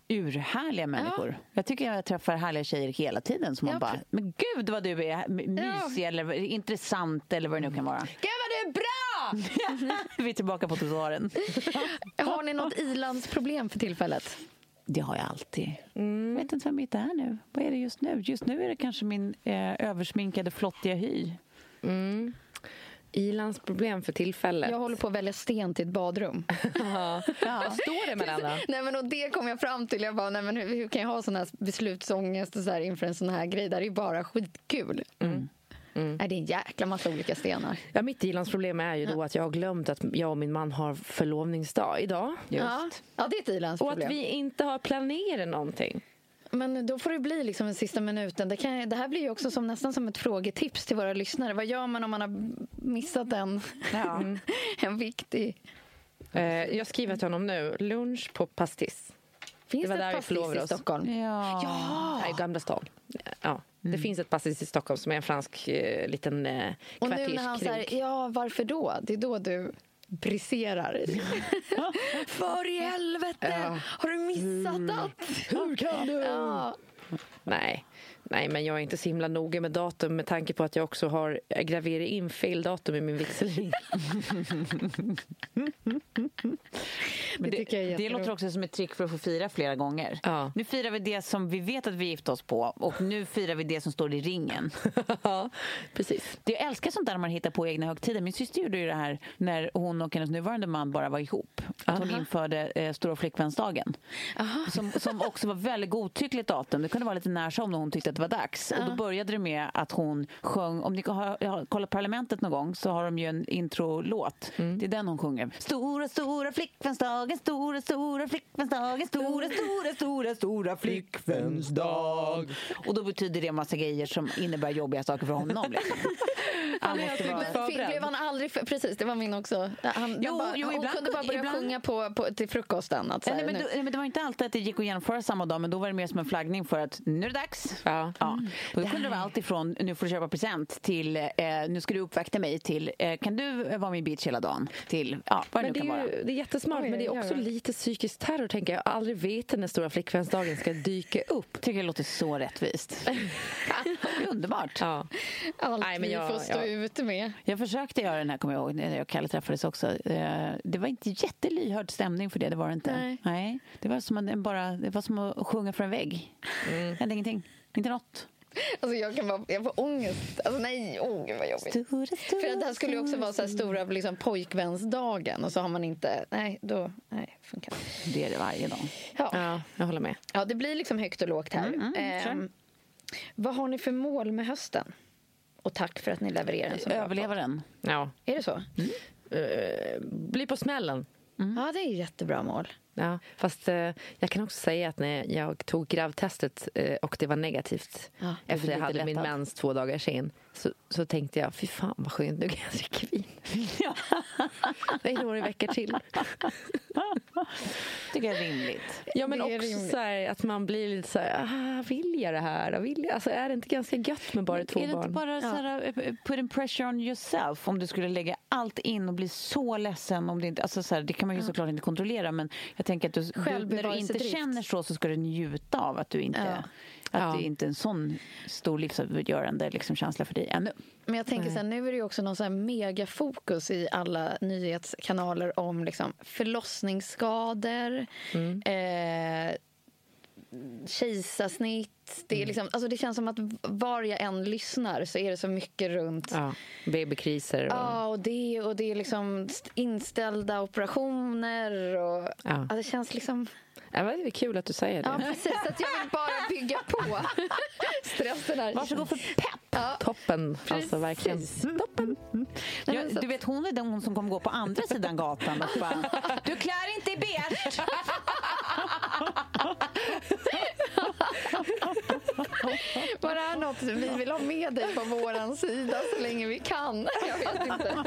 urhärliga människor. Ja. Jag tycker jag träffar härliga tjejer hela tiden som man ja, bara, men gud vad du är mysig ja. eller intressant eller vad det nu kan vara. Gud vad du är bra! Vi är tillbaka på trottoaren. Har ni något ilandsproblem för tillfället? Det har jag alltid. Mm. Jag vet inte vad mitt är nu. Vad är det just nu? Just nu är det kanske min eh, översminkade flottiga hy. Mm. Ilandsproblem för tillfället. Jag håller på att välja sten till ett badrum. ja. Vad står det mellan då? Nej, men och det kom jag fram till. Jag bara, nej, men hur, hur kan jag ha sån här beslutsångest och så här inför en sån här grej? Det är ju bara skitkul. Mm. Mm. Nej, det är en jäkla massa olika stenar. Ja, mitt ilandsproblem är ju då att jag har glömt att jag och min man har förlovningsdag idag. Just. Ja. ja, det är ett ilandsproblem. Och att vi inte har planerat någonting. Men då får det bli liksom en sista minuten. Det, kan, det här blir ju också som, nästan som ett frågetips till våra lyssnare. Vad gör man om man har missat en, ja. en viktig... Eh, jag skriver till honom nu. Lunch på Pastis. Finns det, det ett Pastis i Stockholm? Ja. ja. Nej, Gamla stan. Ja. Mm. Det finns ett Pastis i Stockholm som är en fransk eh, liten eh, kvarterskrog. Och nu när han säger, ja varför då? Det är då du... briserar. För i helvete! Ja. Har du missat mm. att? Hur kan du? Ja. Nej. Nej, men jag är inte så himla noga med datum med tanke på att jag också har graverat in fel datum i min vigselring. Men det, det, det låter också som ett trick för att få fira flera gånger. Ja. Nu firar vi det som vi vet att vi gift oss på och nu firar vi det som står i ringen. Ja, precis. Det jag älskar sånt där när man hittar på egna högtider. Min syster gjorde ju det här när hon och hennes nuvarande man bara var ihop. Att hon införde eh, stora flickvänsdagen. Som, som också var väldigt godtyckligt datum. Det kunde vara lite när som när hon tyckte att det var dags. Uh. Och då började det med att hon sjöng, om ni har, har kollat Parlamentet någon gång så har de ju en intro-låt. Mm. Det är den hon sjunger. Stora, stora flickvänsdagen, stora, stora flickvänsdagen, stora, stora, stora, stora flickvänsdag. Och då betyder det massa grejer som innebär jobbiga saker för honom. Liksom. Han måste vara blev han aldrig för, precis, det var min också. Han, jo, bara, jo, hon ibland, kunde bara börja ibland, sjunga på, på, till frukosten. Att, nej, men, du, nej, men det var inte alltid att det gick att genomföra samma dag, men då var det mer som en flaggning för att nu är det dags. Ja. Ja. Mm. Och då kunde det vara allt ifrån nu får du köpa present till eh, nu ska du uppvakta mig till eh, kan du vara min beach hela dagen till ja, vad men det, det, kan är ju, vara. Det är jättesmart, Oj, men det är också ja. lite psykisk terror tänker jag. Jag aldrig vet när stora flickvänsdagen ska dyka upp. Tycker det låter så rättvist. Underbart. Ja. Allt nej, men jag, vi får stå ja. ut med. Jag försökte göra den här, kommer jag ihåg, när jag och Kalle träffades också. Det var inte jättelyhörd stämning för det, det var det inte. Nej. Nej. Det var som att bara, det var som att sjunga för en vägg. Mm. Hände ingenting. Inte något. Alltså jag kan bara, jag får ångest. Alltså nej, åh gud vad jobbigt. Stora, stora, för det här skulle ju också vara så här stora liksom, pojkvänsdagen och så har man inte, nej, då, nej, funkar det. Det är det varje dag. Ja. Ja, jag håller med. Ja, det blir liksom högt och lågt här. Mm, mm, eh, vad har ni för mål med hösten? Och tack för att ni levererar en sån överleva den. Ja. Är det så? Mm. Uh, bli på smällen. Mm. Ja, det är jättebra mål. Ja, fast uh, jag kan också säga att när jag tog gravtestet uh, och det var negativt ja, efter jag hade lättad. min mens två dagar sen så, så tänkte jag, fy fan vad skönt, nu kan jag dricka vin. Ja. Det är några veckor till. Tycker jag är rimligt. Ja, men också rimligt. Så här, att man blir lite så här, ah, vill jag det här? Vill jag? Alltså, är det inte ganska gött med bara men två barn? Är det barn? inte bara så här, ja. put in pressure on yourself om du skulle lägga allt in och bli så ledsen om det inte, alltså så här, det kan man ju ja. såklart inte kontrollera, men jag tänker att du, du när du inte drift. känner så så ska du njuta av att du inte ja. att ja. det inte är en sån stor livsavgörande liksom, känsla för dig ännu. Men jag tänker så här, nu är det ju också någon så här megafokus i alla nyhetskanaler om liksom förlossningsskador, mm. eh, kejsarsnitt. Det är liksom, alltså det känns som att var jag än lyssnar så är det så mycket runt ja, babykriser och... ja, och det och det är liksom inställda operationer och ja. Ja, det känns liksom. Ja, det är kul att du säger det. Ja, precis, att jag vill bara bygga på stressen här. Varsågod för pepp. Ja. Toppen, precis. Alltså verkligen. Toppen. Ja, du vet, hon är den som kommer gå på andra sidan gatan och bara, du klär inte i beige. Bara är något vi vill ha med dig på våran sida så länge vi kan. Jag vet inte.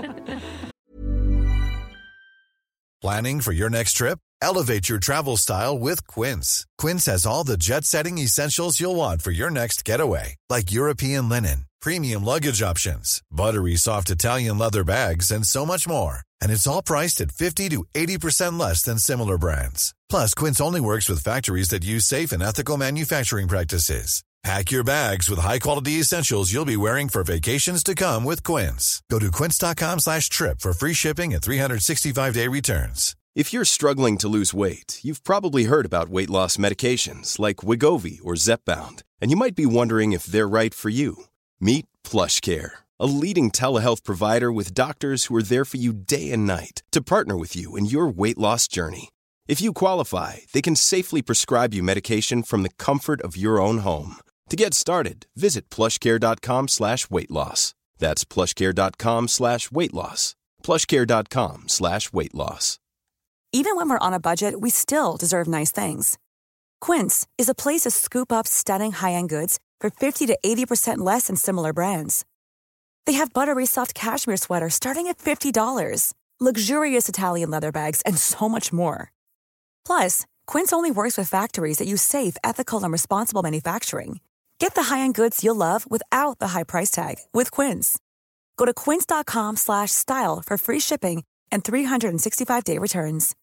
Planning for your next trip? Elevate your travel style with Quince. Quince has all the jet-setting essentials you'll want for your next getaway, like European linen, premium luggage options, buttery soft Italian leather bags, and so much more. And it's all priced at fifty to eighty percent less than similar brands. Plus, Quince only works with factories that use safe and ethical manufacturing practices. Pack your bags with high-quality essentials you'll be wearing for vacations to come with Quince. Go to quince.com slash trip for free shipping and three sixty-five day returns. If you're struggling to lose weight, you've probably heard about weight loss medications like Wegovy or Zepbound, and you might be wondering if they're right for you. Meet PlushCare, a leading telehealth provider with doctors who are there for you day and night to partner with you in your weight loss journey. If you qualify, they can safely prescribe you medication from the comfort of your own home. To get started, visit plushcare.com slash weight loss. That's plushcare.com slash weight loss. plushcare.com slash weight loss. Even when we're on a budget, we still deserve nice things. Quince is a place to scoop up stunning high-end goods for fifty to eighty percent less than similar brands. They have buttery soft cashmere sweaters starting at fifty dollars, luxurious Italian leather bags, and so much more. Plus, Quince only works with factories that use safe, ethical, and responsible manufacturing. Get the high-end goods you'll love without the high price tag with Quince. Go to quince.com slash style for free shipping and three sixty-five day returns.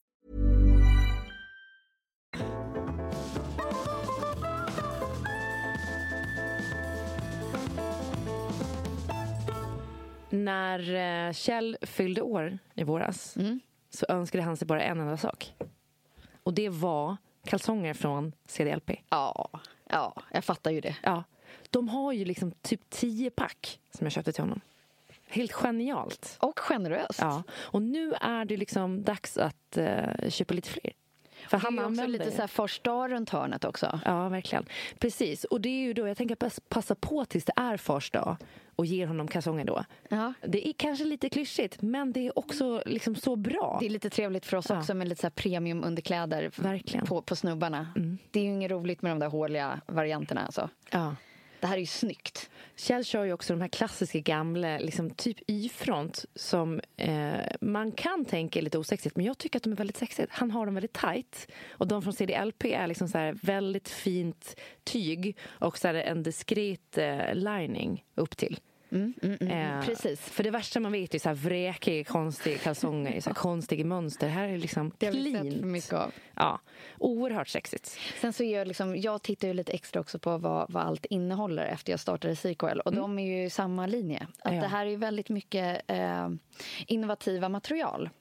När Kjell fyllde år i våras mm. så önskade han sig bara en enda sak. Och det var kalsonger från C D L P. Ja, ja, jag fattar ju det. Ja, de har ju liksom typ tio pack som jag köpte till honom. Helt genialt. Och generöst. Ja, och nu är det liksom dags att uh, köpa lite fler. För han är också lite så här första runt hörnet också. Ja, verkligen. Precis. Och det är ju då, jag tänker passa på tills det är första och ger honom kalsonger då. Ja. Det är kanske lite klyschigt, men det är också liksom så bra. Det är lite trevligt för oss ja. också med lite så här premium underkläder verkligen. På, på snubbarna. Mm. Det är ju inget roligt med de där håliga varianterna alltså. Ja. Det här är ju snyggt. Kjell kör ju också de här klassiska gamla, liksom typ Y-front som eh, man kan tänka är lite osexigt, men jag tycker att de är väldigt sexiga. Han har dem väldigt tight och de från C D L P är liksom så här väldigt fint tyg och så här en diskret eh, lining upp till. Mm, mm, mm, eh, precis. För det värsta man vet är så här vräkiga, konstiga kalsonger, så här konstiga mönster. Här är liksom det clean. Mycket av. Ja, oerhört sexigt. Sen så gör liksom, jag tittar ju lite extra också på vad, vad allt innehåller efter jag startade C K L. Och mm. de är ju samma linje. Att ja. Det här är ju väldigt mycket eh, innovativa material.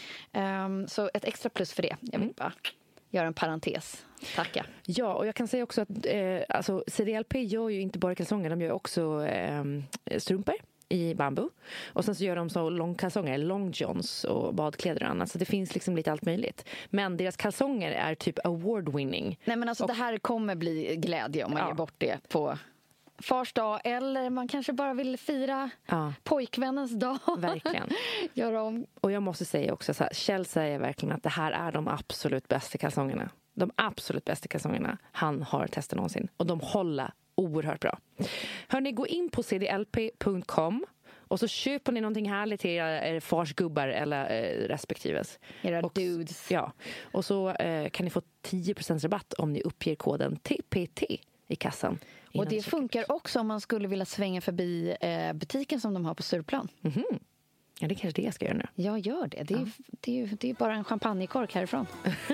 Mm. Um, så ett extra plus för det. Jag vill mm. bara göra en parentes. Tacka. Ja, och jag kan säga också att eh, alltså C D L P gör ju inte bara kalsonger, de gör också eh, strumpor i bambu. Och sen så gör de så långkalsonger, long johns och badkläder och annat. Så det finns liksom lite allt möjligt. Men deras kalsonger är typ award-winning. Nej, men alltså och, det här kommer bli glädje om man ja. ger bort det på fars dag. Eller man kanske bara vill fira ja. pojkvännens dag. Verkligen. Göra om. Och jag måste säga också så här, Kjell säger verkligen att det här är de absolut bästa kalsongerna. De absolut bästa kalsongerna han har testat någonsin. Och de håller oerhört bra. Hörrni, gå in på c d l p punkt com och så köper ni någonting härligt till era, era farsgubbar eller eh, respektives. Era och, dudes. Ja, och så eh, kan ni få tio procent rabatt om ni uppger koden T P T i kassan. Och det funkar också om man skulle vilja svänga förbi eh, butiken som de har på Stureplan. Mm-hmm. Ja, det är kanske det jag ska göra nu. Jag gör det. Det är, ja. det är, ju, det är bara en champagnekork härifrån.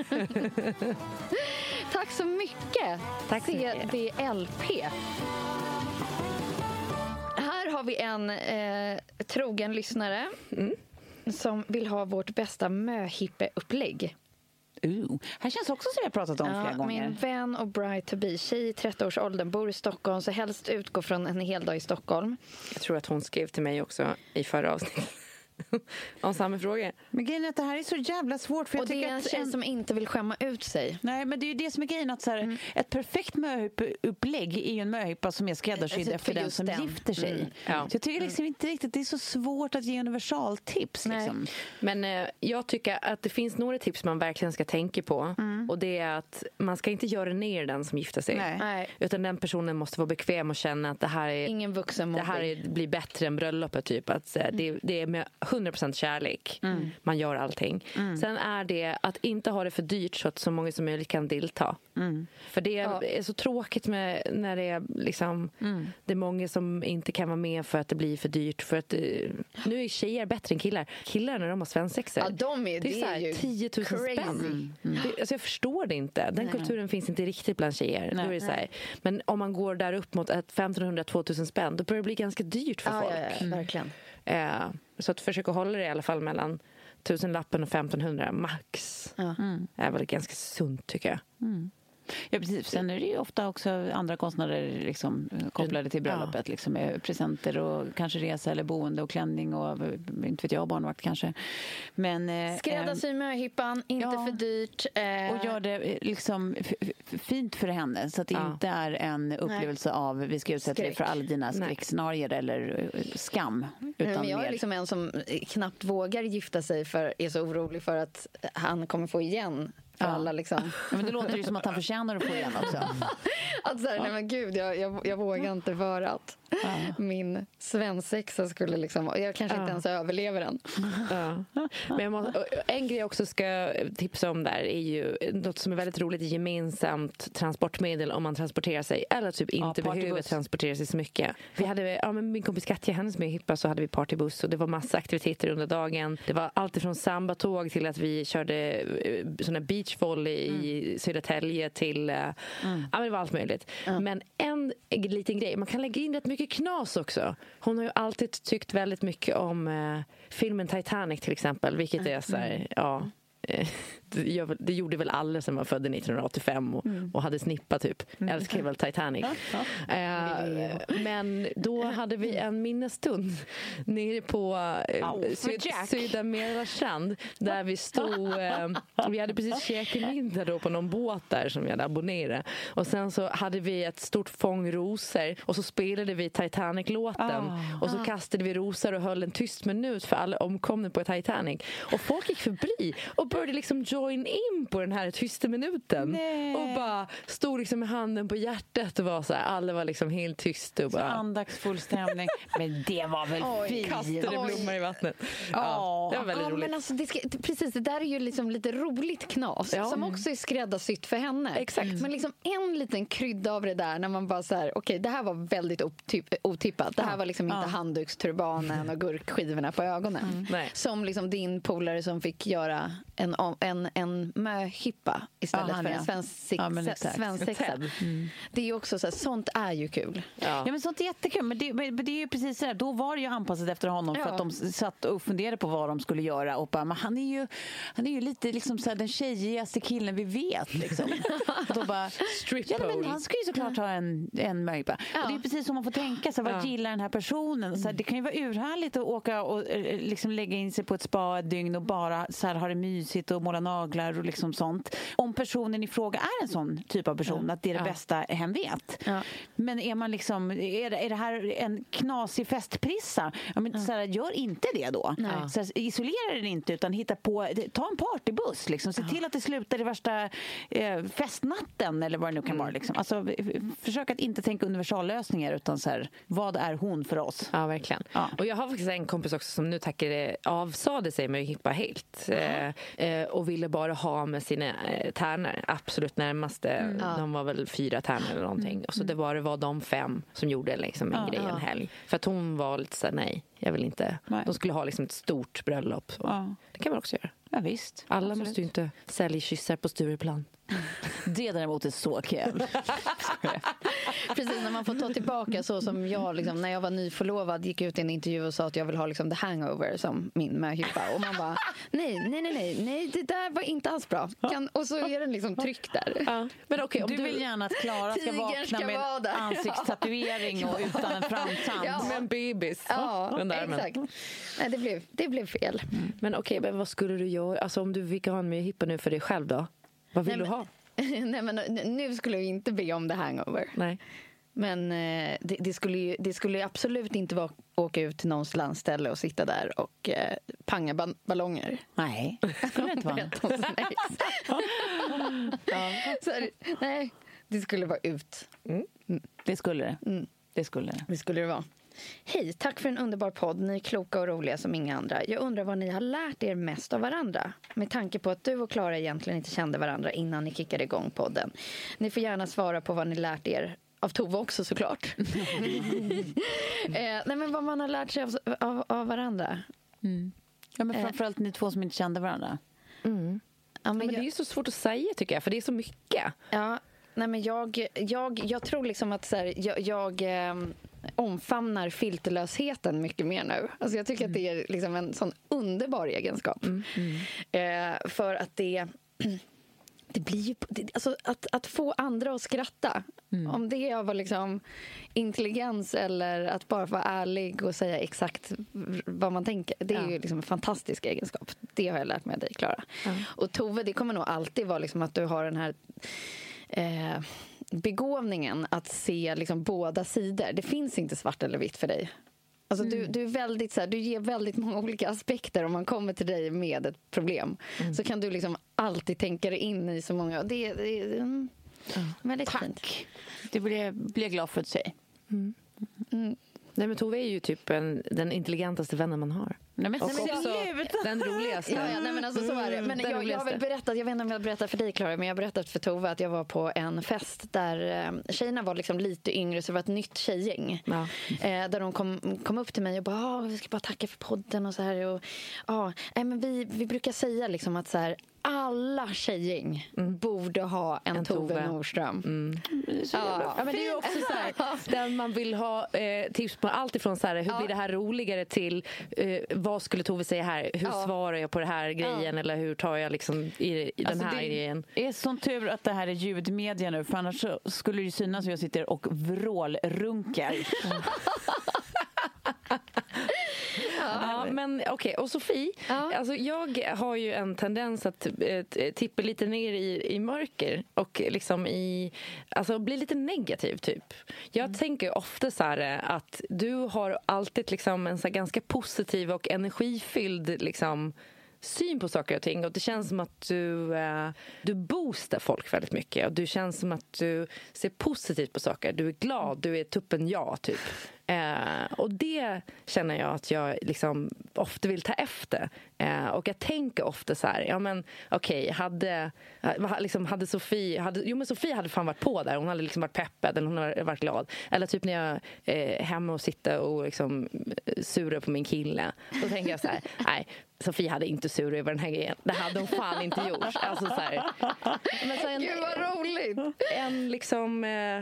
Tack så mycket. Tack så mycket. C D L P. Här har vi en eh, trogen lyssnare mm. som vill ha vårt bästa möhippe-upplägg. Uh, här känns också som jag pratat om ja, flera gånger. Min vän och bride to be, tjej i trettio-årsåldern, bor i Stockholm, så helst utgå från en hel dag i Stockholm. Jag tror att hon skrev till mig också i förra avsnittet. Om samma fråga. Men grejen är att det här är så jävla svårt. För och jag det är en tjej en... som inte vill skämma ut sig. Nej, men det är ju det som är grejen. Att så här, mm. ett perfekt möhippupplägg är ju en möhippa som är skräddarsydd efter den som den. gifter sig. Mm. Ja. Så jag tycker liksom mm. inte riktigt det är så svårt att ge universaltips. Liksom. Men eh, jag tycker att det finns några tips man verkligen ska tänka på. Mm. Mm. Och det är att man ska inte göra ner den som gifter sig. Nej. Utan den personen måste vara bekväm och känna att det här är, ingen vuxen det här är, blir bättre än bröllopet typ. Att, mm. det, det är med hundra procent kärlek. Mm. Man gör allting. Mm. Sen är det att inte ha det för dyrt så att så många som möjligt kan delta. Mm. För det är, ja. är så tråkigt med när det är liksom mm. det är många som inte kan vara med för att det blir för dyrt. För att nu är tjejer bättre än killar. Killar när de har svensexer. Ja, de är, det är, det så här, är ju tio tusen spänn. Mm. Mm. Det, alltså jag förstår det inte. Den nej. kulturen finns inte riktigt bland tjejer. Nej, då är det så här. Men om man går där upp mot femtonhundra till tvåtusen spänn, då börjar det bli ganska dyrt för ja, folk. Ja, ja, verkligen. Eh, så att försöka hålla det i alla fall mellan tusenlappen och femtonhundra max. Ja. Mm. är väl ganska sunt tycker jag. Mm. Ja, precis. Sen är det ju ofta också andra kostnader liksom, kopplade till bröllopet. Ja. Liksom, med presenter och kanske resa eller boende och klänning och inte vet jag, barnvakt kanske. Men, eh, skräddarsy möhippan, inte ja, för dyrt. Eh. Och gör det liksom f- f- fint för henne så att det ja. inte är en upplevelse Nej. av vi ska utsätta dig för alla dina skräckscenarier eller skam. Utan men jag är mer. liksom en som knappt vågar gifta sig för är så orolig för att han kommer få igen för ja. alla liksom. Ja, men det låter ju som att han förtjänar att få igen också. Att så här, ja. nej men gud, jag, jag, jag vågar inte för att ja. min svensexa skulle liksom, jag kanske ja. inte ens överlever den. Ja. Men jag måste, en grej jag också ska tipsa om där är ju något som är väldigt roligt, gemensamt transportmedel om man transporterar sig eller typ inte ja, behöver transportera sig så mycket. Vi hade, ja men min kompis Katja, hennes med hippa, så hade vi partybuss och det var massa aktiviteter under dagen. Det var allt från sambatåg till att vi körde såna beachvolley mm. i Södertälje till mm. ja men det var allt möjligt. Mm. Men en liten grej, man kan lägga in rätt mycket knas också. Hon har ju alltid tyckt väldigt mycket om eh, filmen Titanic till exempel, vilket är så här, ja det, det gjorde väl alla som var födda nittonhundraåttiofem och, mm. och hade snippa typ. Mm. Älskar väl Titanic. Ja, ja. Eh, men då hade vi en minnesstund nere på eh, oh, syd, Sydamerikastrand där vi stod eh, vi hade precis käkat middag då på någon båt där som vi hade abonnerat. Och sen så hade vi ett stort fång rosor och så spelade vi Titanic-låten oh. och så kastade vi rosor och höll en tyst minut för alla omkomna på Titanic. Och folk gick förbi och började liksom join in på den här tysta minuten. Nej. Och bara stod liksom med handen på hjärtat och var så här, alla var liksom helt tysta och bara så andaktsfull stämning. Men det var väl Oj, fint. Kastade Oj. blommor i vattnet. Ja, det var väldigt ja, roligt. Men alltså, det ska, precis, det där är ju liksom lite roligt knas ja. som också är skräddarsytt för henne. Exakt. Men liksom en liten krydda av det där när man bara så här, okej, okay, det här var väldigt otyp, otippat. Det här ja. var liksom inte ja. handduksturbanen och gurkskivorna på ögonen. Mm. Som liksom din polare som fick göra en, en, en möhippa istället Aha, för en svensk ja, svensexa. Mm. Det är ju också så här, sånt är ju kul. Ja, ja men sånt är jättekul. Men det, men det är ju precis så här, då var det ju anpassat efter honom ja. för att de satt och funderade på vad de skulle göra och bara, men han är ju han är ju lite liksom så här, den tjejigaste killen vi vet liksom. Och då bara strip ja, men han ska ju såklart ha en, en möhippa. Ja. Och det är precis som man får tänka så här, vad ja. gillar den här personen? Så här, det kan ju vara urhärligt att åka och liksom lägga in sig på ett spa ett dygn och bara så här, ha det mysigt och måla naglar och liksom sånt. Om personen i fråga är en sån typ av person, ja. att det är det ja. bästa hen vet. Ja. Men är man liksom, är det, är det här en knasig festprissa? Ja, men, ja. så här, gör inte det då. Ja. Så här, isolera den inte utan hitta på, ta en partybuss liksom. Se ja. till att det slutar i värsta eh, festnatten eller vad det nu kan mm. vara liksom. Alltså, försök att inte tänka universallösningar utan så här, vad är hon för oss? Ja, verkligen. Ja. Och jag har faktiskt en kompis också som nu tackade avsade sig med hippa helt. Eh, eh, och ville bara ha med sina eh, tärnor absolut närmaste. Mm. De var väl fyra tärnor eller någonting. Mm. Och så det var, det var de fem som gjorde liksom en ja, grej en ja. helg. För att hon var lite så här, nej, jag vill inte. Nej. De skulle ha liksom ett stort bröllop. Ja. Det kan man också göra. Ja, visst. Alla absolut. måste ju inte sälja kyssar på Stureplan. Det däremot är så kul. Precis, när man får ta tillbaka så som jag liksom, när jag var nyförlovad gick ut i en intervju och sa att jag vill ha liksom The Hangover som min möhippa och man bara, nej, nej, nej, nej, nej det där var inte alls bra. Kan, och så är den liksom tryckt där. Ja. Men okay, om du, du vill gärna att Klara ska vakna ska med ansiktstatuering och utan en framtand. Ja. Med en bebis. Ja, den där exakt. Nej, det blev, det blev fel. Mm. Men okej, okay, men vad skulle du göra? Alltså om du fick ha en möhippa nu för dig själv då? Vad vill nej, du ha? Men, nej, men nu skulle jag inte be om The Hangover. Nej. Men eh, det, det, skulle ju, det skulle absolut inte vara åka ut till någons landställe och sitta där och eh, panga ba- ballonger. Nej, det skulle inte vara. Nej, det skulle vara ut. Mm. Det skulle det. Mm. Det skulle det. Det skulle det vara. Hej, tack för en underbar podd. Ni är kloka och roliga som inga andra. Jag undrar vad ni har lärt er mest av varandra. Med tanke på att du och Klara egentligen inte kände varandra innan ni kickade igång podden. Ni får gärna svara på vad ni lärt er av Tove också, såklart. eh, nej, men vad man har lärt sig av, av, av varandra. Mm. Ja, men framförallt eh. ni två som inte kände varandra. Mm. Ja, men, ja, men det är ju så svårt att säga, tycker jag, för det är så mycket. Ja, nej, men jag, jag, jag tror liksom att så här, jag, jag eh, omfamnar filterlösheten mycket mer nu. Alltså jag tycker mm. att det är liksom en sån underbar egenskap. Mm. Mm. Eh, för att det... Det blir ju, det, alltså att, att få andra att skratta, mm. om det var liksom intelligens eller att bara vara ärlig och säga exakt vad man tänker, det är ja. ju liksom en fantastisk egenskap. Det har jag lärt mig av dig, Klara. Ja. Och Tove, det kommer nog alltid vara liksom att du har den här eh, begåvningen att se liksom båda sidor. Det finns inte svart eller vitt för dig. Alltså mm. du, du, är väldigt, så här, du ger väldigt många olika aspekter. Om man kommer till dig med ett problem mm. så kan du liksom alltid tänka dig in i så många. Det, det är mm, mm. väldigt Tack. fint. Det blir, blir jag glad för att säga. Mm. Mm. Nej, men Tove är ju typ en, den intelligentaste vännen man har. Nej, men och också den roligaste. Ja, ja, nej, men alltså, så är det. Men jag, jag har väl berättat, jag vet inte om jag berättat för dig, Klara, men jag har berättat för Tove att jag var på en fest där eh, tjejerna var liksom lite yngre, så det var ett nytt tjejgäng. Ja. Eh, där de kom, kom upp till mig och bara, ah, vi ska bara tacka för podden och så här. Och, ah, nej, men vi, vi brukar säga liksom att så här, alla tjejgäng mm. borde ha en, en Tove, Tove Nordström. Mm. Ja. Ja, men det är ju också så här, där man vill ha eh, tips på allt ifrån så här, hur ja. blir det här roligare till eh, vad skulle Tove säga här? Hur ja. svarar jag på det här grejen? Ja. Eller hur tar jag liksom i, i alltså den här det grejen? Det är sån tur att det här är ljudmedia nu, för annars så skulle det synas att jag sitter och vrålrunkar. Ja, men okej. Okay. Och Sofie, ja. alltså jag har ju en tendens att eh, tippa lite ner i, i mörker och liksom i, alltså bli lite negativ typ. Jag mm. tänker ofta så här att du har alltid liksom en så här ganska positiv och energifylld liksom syn på saker och ting, och det känns som att du, eh, du boostar folk väldigt mycket, och du känns som att du ser positivt på saker, du är glad, du är tuppen ja typ. Eh, och det känner jag att jag liksom ofta vill ta efter. Eh, och jag tänker ofta så här, ja men okej, okay, hade, liksom, hade Sofie, hade, jo men Sofie hade fan varit på där, hon hade liksom varit peppad, eller hon hade varit glad. Eller typ när jag är eh, hemma och sitter och liksom surar på min kille, då tänker jag så här, nej, Sofie hade inte sur över den här grejen. Det hade hon fan inte gjort. Alltså så här. Men så en, Gud vad roligt. En liksom eh,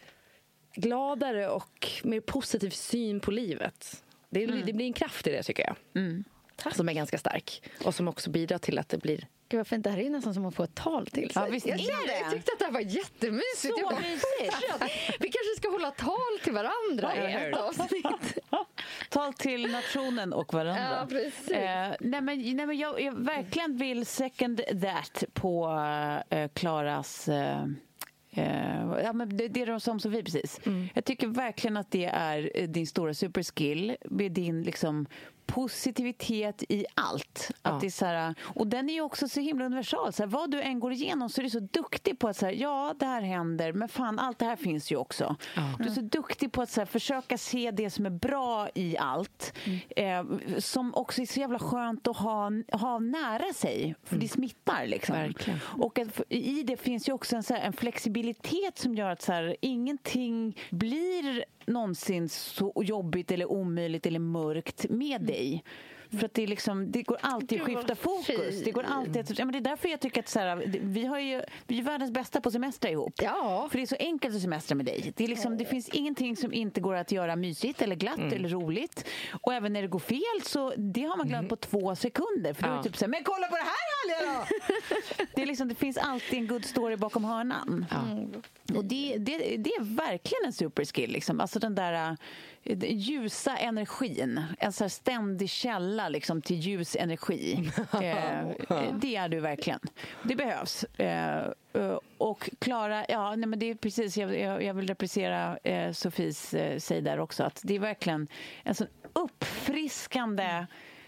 gladare och mer positiv syn på livet. Det, mm. det blir en kraft i det, tycker jag. Mm. Som är ganska stark. Och som också bidrar till att det blir... Gud vad fint, det här är nästan som att få ett tal till sig. Ja, visst, jag, jag, jag tyckte att det här var jättemysigt. Så jag bara, mysigt. Vi kanske ska hålla tal till varandra i ett avsnitt. Tal till nationen och varandra. Ja, precis. Eh, nej, men, nej, men jag, jag verkligen vill second that på eh, Klaras... Eh, Uh, ja, men det, det är de som Sofie precis. Mm. Jag tycker verkligen att det är din stora superskill med din liksom positivitet i allt. Att ja. det är så här, och den är ju också så himla universal. Så här, vad du än går igenom så är du så duktig på att säga ja, det här händer, men fan, allt det här finns ju också. Ja. Du är så duktig på att så här, försöka se det som är bra i allt. Mm. Eh, som också är så jävla skönt att ha, ha nära sig. För mm. det smittar liksom. Verkligen. Och att, i det finns ju också en, så här, en flexibilitet som gör att så här, ingenting blir någonsin så jobbigt eller omöjligt eller mörkt med dig. För att det, är liksom, det går alltid att skifta fokus. Det går alltid att, ja, men det är därför jag tycker att så här, vi, har ju, vi är världens bästa på semester ihop. Ja. För det är så enkelt att semestra med dig. Det, är liksom, det finns ingenting som inte går att göra mysigt eller glatt mm. eller roligt. Och även när det går fel så det har man glömt mm. på två sekunder. För ja. då är det typ så här, men kolla på det här härliga då! det, är liksom, det finns alltid en good story bakom hörnan. Mm. Och det, det, det är verkligen en superskill. Liksom. Alltså den där den ljusa energin. En så här ständig källa liksom, till ljus energi. eh, det är du verkligen. Det behövs. Eh, och Klara, ja, nej, men det är precis, jag, jag, jag vill reprisera eh, Sofies eh, säg där också, att det är verkligen en sån uppfriskande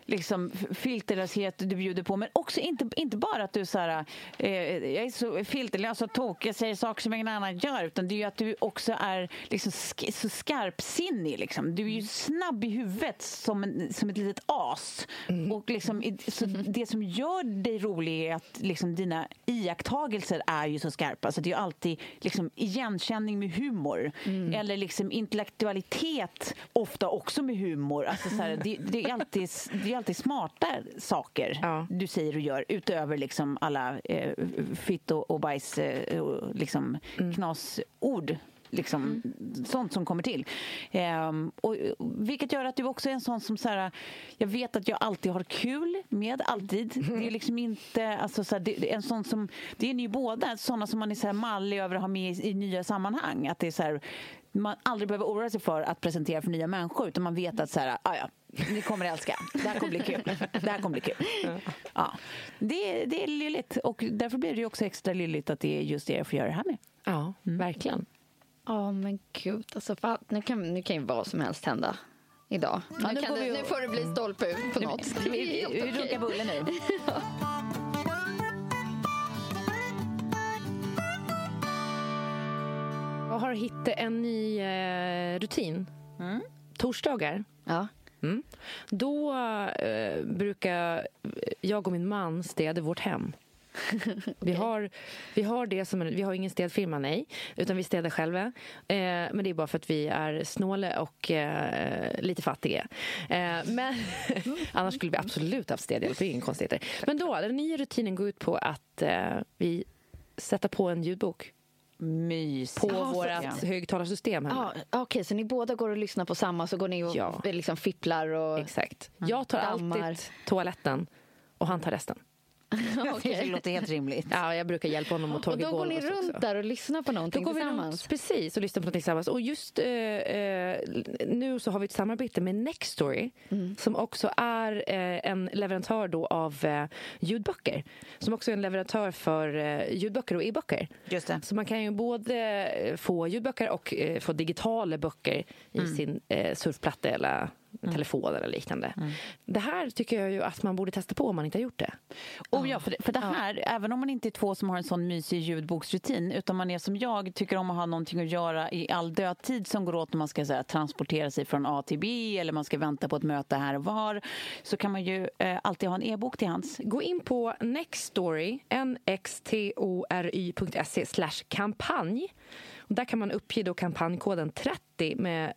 liksom filterlöshet du bjuder på, men också inte, inte bara att du så här, eh, jag är så filterlös och tokig, jag säger saker som ingen annan gör, utan det är ju att du också är liksom sk- så skarpsinnig liksom. Du är ju snabb i huvudet som, en, som ett litet as. Mm. Och liksom, så det som gör dig rolig är att liksom, dina iakttagelser är ju så skarpa, så det är ju alltid liksom, igenkänning med humor. Mm. Eller liksom intellektualitet ofta också med humor. Alltså, så här, det, det, är alltid, det är alltid smarta saker ja. du säger och gör, utöver liksom alla eh, fitt och, och bajs eh, och liksom mm. knasord. Liksom, mm. sånt som kommer till. Um, och, vilket gör att du också är en sån som så här, jag vet att jag alltid har kul med, alltid. Det är liksom inte, alltså, så här, det är en sån som, det är ni båda, såna som man är så här mallig över att ha med i, i nya sammanhang. Att det är så här, man aldrig behöver oroa sig för att presentera för nya människor, utan man vet att så här, ah, ja, ni kommer älska. Det här kommer bli kul. Det här kommer bli kul. Ja. Det, det är lilligt, och därför blir det ju också extra lilligt att det är just det jag får göra det här med. Ja, mm. verkligen. Ja, oh, men gud. Alltså, fan, nu, kan, nu kan ju vad som helst hända idag. Ja, nu, nu, kan det, vi... nu får det bli stolpe ut på något. Vi, vi, vi runkar bullen nu. Jag har hittat en ny eh, rutin. Mm. Torsdagar. Ja. Mm. Då eh, brukar jag och min man städa vårt hem. Vi har, vi har det som en, vi har ingen städfirma, nej, utan vi städar själva. Eh, men det är bara för att vi är snåla och eh, lite fattiga. Eh, men annars skulle vi absolut haft städhjälp, det är ingen konstigheter. Men då, den nya rutinen går ut på att eh, vi sätter på en ljudbok. Mysigt. På ah, vårt ja. högtalarsystem hemma. Ah, Okej, okay, så ni båda går och lyssnar på samma, så går ni och ja. liksom fipplar och exakt. Jag tar dammar. alltid toaletten och han tar resten. Okay. Det låter helt rimligt. Ja, jag brukar hjälpa honom att torka golvet. Och då går ni runt också. Där och lyssnar på någonting då går tillsammans. Vi runt, precis, och lyssnar på någonting tillsammans. Och just eh, eh, nu så har vi ett samarbete med Nextory mm. som också är eh, en leverantör då av eh, ljudböcker. Som också är en leverantör för eh, ljudböcker och e-böcker. Just det. Så man kan ju både få ljudböcker och eh, få digitala böcker i mm. sin eh, surfplatta eller Mm. telefon eller liknande. Mm. Det här tycker jag ju att man borde testa på om man inte har gjort det. Och oh, ja, för det, för det här, ja. även om man inte är två som har en sån mysig ljudboksrutin, utan man är som jag, tycker om att ha någonting att göra i all dödtid som går åt när man ska så här, transportera sig från A till B, eller man ska vänta på ett möte här och var, så kan man ju eh, alltid ha en e-bok till hands. Gå in på Nextory, n x t o r y punkt se slash kampanj. Och där kan man uppge då kampanjkoden trettio med